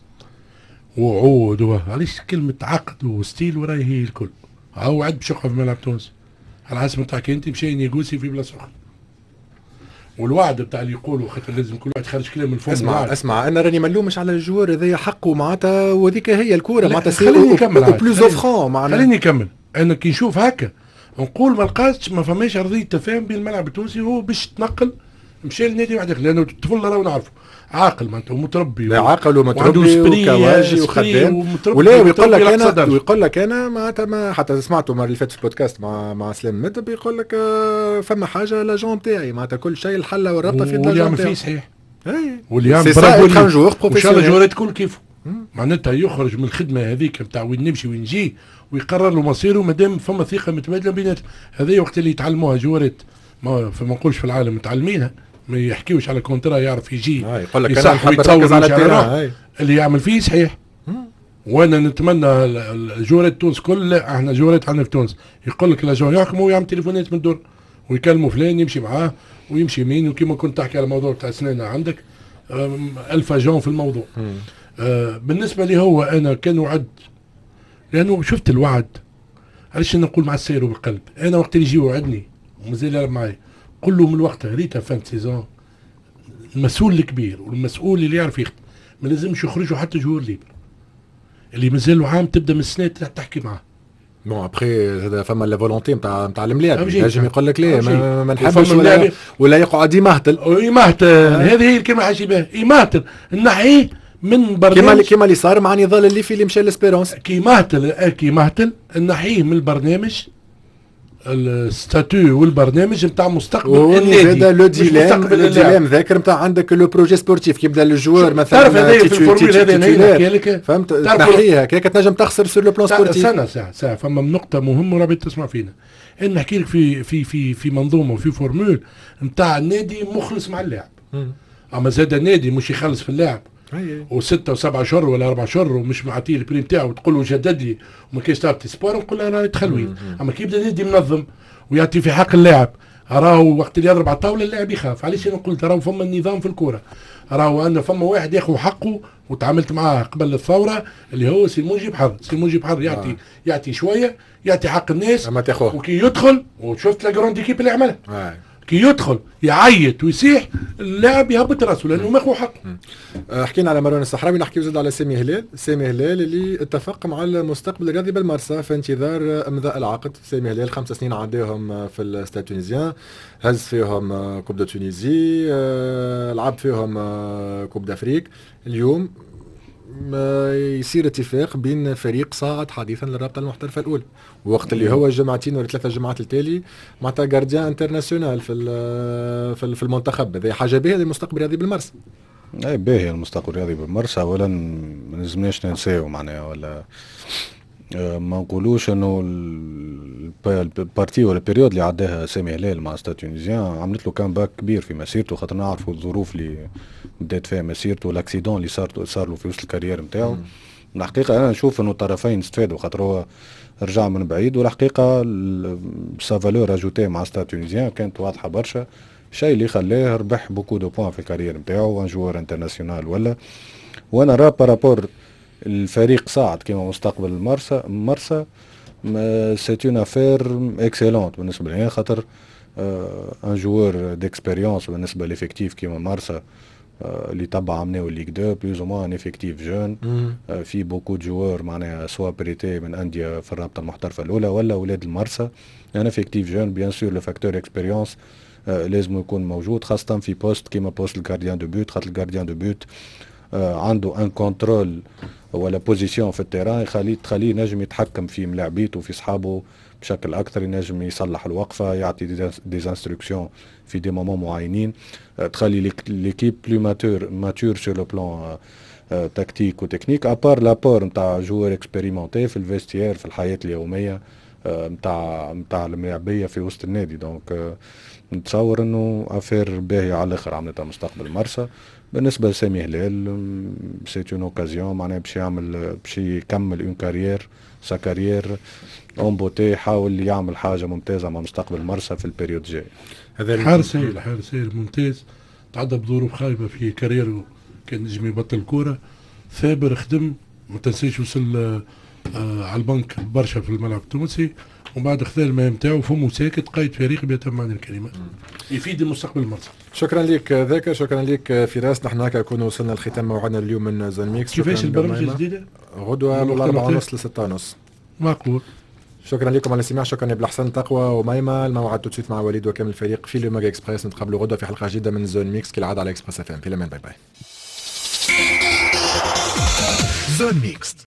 وعود علاش كلمه عقد وستيل وراي هي الكل. هو عد باش يقف في ملعب تونس على حسب ما تحكي انت مشى نيغوسي في بلاصه اخرى. والوعد بتاع اللي يقولوا خاطر لازم كل واحد يخرج كلام من الفم. اسمع انا راني ملومش على الجوار هذايا حقه معناتها وذيك هي الكوره معناتها خليني نكمل بلوز اوفرون معناتها. خليني نكمل. انا كي نشوف هكا نقول ما لقاتش ما فماش ارضيه تفاهم بين الملعب التونسي هو باش تنقل مشى لنادي واحد لانه الطفل راهو نعرفه عاقل معناتها ومتربي. عاقل ومتربي وكواجي وخدام ولا ويقول لك انا معناتها ما حتى سمعته المره اللي فاتت في البودكاست مع سلام مدب يقول لك فما حاجه لاجون تاعي معناتها كل شيء الحله والربطه في لاجون تاعي. صحيح. واللي يعمل برافو وان شاء الله جوارات كل كيفه معناتها يخرج من الخدمه هذيك نتاع وين نمشي وين نجي ويقرر له مصيره مادام فما ثقه متبادله بيناتهم. هذه وقت اللي يتعلموها جوارات ما نقولش في العالم متعلمينها ما يحكيوش على كونترا يعرف يجي يقول لك انا نحب نركز على التيران اللي يعمل فيه صحيح. وانا نتمنى جورات تونس كل احنا جورات عندنا في تونس يقول لك لاجون يحكموا ويعمل تليفونات من الدور ويكلموا فلان يمشي معاه ويمشي يمين. وكما كنت تحكي على الموضوع تاع سنانه عندك 1000 اجون في الموضوع. بالنسبه لي هو انا كان وعد لانه شفت الوعد. علاش نقول مع السير وبالقلب. انا وقت اللي يجي وعدني ومازال يلعب معايا قل له من وقتها ريتها فان سيزون المسؤول الكبير والمسؤول اللي يعرف يخدم ما لازمش يخرجوا حتى جوار ليبر اللي مازال عام تبدا من السنه تحكي معاه بون ابخي فما لا فولونتي نتاع الملاعب أبجي. نجم يقول لك ليه ما نحبش وفما ولا ملاعب. ولا يقعد يمهتل هذه هي الكلمه حاجي بها يمهتل نحيه من برنامج كيما اللي صار مع نضال اللي مشى لسبيرونس كي مهتل نحيه من البرنامج الستاتيو والبرنامج نتاع مستقبل النادي. هذا لو ديلام ذاكر نتاع عندك لو بروجي سبورتيف كي يبدا الجوار مثلا تعرف هذايا في الفورمول هذا نحكي لك فهمت تنحيها كيك تنجم تخسر سور لو بلان سبورتيف. سنة فما نقطة مهمة وربي تسمع فينا ان نحكي لك في منظومة وفي فورمول نتاع النادي مخلص مع اللاعب. اما زاد النادي مش يخلص في اللاعب و6 و7 شهور ولا 4 شهور ومش معطيه البري نتاعو وتقول له جدد لي وما كاينش تابتي سبور نقول له راهي تخلوين. اما كي يبدا النادي منظم ويعطي في حق اللاعب راهو وقت اللي يضرب على الطاوله اللاعب يخاف. علاش انا قلت راهو فما النظام في الكوره راهو ان فما واحد ياخذ حقه وتعاملت معاه قبل الثوره اللي هو سي المنجي بحر. سي المنجي بحر يعطي شويه يعطي حق الناس اما تاخذ وكي يدخل وشفت لا جراند ايكيب اللي عملها كي يدخل يعيط ويسيح اللاعب يهبط راسه لانه ماخذ حقه. حكينا على مروان الصحراوي نحكيو زاد على سامي هلال اللي اتفق مع المستقبل الرياضي بالمرسى في انتظار امضاء العقد. سامي هلال 5 سنين عداهم في الاستاد التونسيان هز فيهم كوب دو تونيزي لعب فيهم كوب دافريك. اليوم يصير اتفاق بين فريق صاعد حديثا للرابطه المحترفه الاولى وقت اللي هو جمعتين ولا 3 جمعات التالي معناتها جارديان انترناسيونال في المنتخب. هذه حاجه باهيه للمستقبل الرياضي بالمرسى. اي باهي المستقبل الرياضي بالمرسى. اولا ما لازمناش ننساو معناها ولا ما نقولوش انه البارتي ولا البريود اللي عداها سامي هلال مع ستاد تونيزيان عملت له كان باك كبير في مسيرته خاطر نعرفوا الظروف اللي بدات فيها مسيرته والاكسيدون اللي صار له في وسط الكارير نتاعو. الحقيقه انا نشوف انه الطرفين استفادوا خاطر هو رجع من بعيد والحقيقه سا فالور اجوتي مع ستاد تونيزيان كانت واضحه برشا. الشيء اللي خلاه ربح بوكو دو بوان في الكارير نتاعو وان جوار انترناسيونال ولا. وانا راه بارابور الفريق صاعد كما مستقبل مرسى سي اون افير اكسيلونت بالنسبه لي خاطر ان جوار ديكسبيريونس بالنسبه ليفيكتيف كيما مرسى اللي تبع عمناو الليغ 2 بلوز او موان افيكتيف جون في بوكو جوار معناها سوا بريتي من انديه في الرابطه المحترفه الاولى ولا اولاد المرسى يعني افيكتيف جون. بيان سور لو فاكتور اكسبيريونس لازم يكون موجود خاصه في بوست كيما بوست الجارديان دو بوت خاطر الجارديان دو بوت عنده ان كنترول ولا بوزيسيون في التيران تخليه ينجم يتحكم في ملاعبيته وفي صحابه بشكل اكثر. ينجم يصلح الوقفه يعطي دي انستركسيون في دي مومون معينين تخلي ليكيب بلو ماتور سور لو بلان تكتيك وتكنيك ابار لابور نتاع جوار اكسبيريمونتي في الفيستيير في الحياه اليوميه نتاع الملاعبيه في وسط النادي. دونك نتصور انه افير باهيه على الاخر عملتها مستقبل مرسى. بالنسبه لسامي هلال سي اون اوكازيون معناها باش يكمل اون كارير سا كارير اون بوتي يحاول يعمل حاجه ممتازه مع مستقبل مرسى في البريود الجاي. هذا حارس هايل ممتاز تعدى بظروف خايبه في كاريره كان نجم يبطل الكوره ثابر خدم ما تنسيش وصل على البنك برشا في الملعب التونسي ومن بعد خذا المهام نتاعو فمو ساكت قايد فريق بيتم معنى الكلمه يفيد المستقبل المرسى. شكرا لك ذاكر شكرا لك فراس. نحن هكا نكونوا وصلنا لختام موعدنا اليوم من زون ميكس. كيفاش البرامج الجديده؟ غدوه من 4:30 ل 6:30 معقول. شكرا لكم على الاستماع. شكرا لابن حسن تقوى وميمة. الموعد توتسويت مع وليد وكامل الفريق في لو ماغا اكسبريس. نتقابلوا غدوه في حلقه جديده من زون ميكس كالعاده على اكسبريس اف ام. في الامان باي باي. زون ميكس.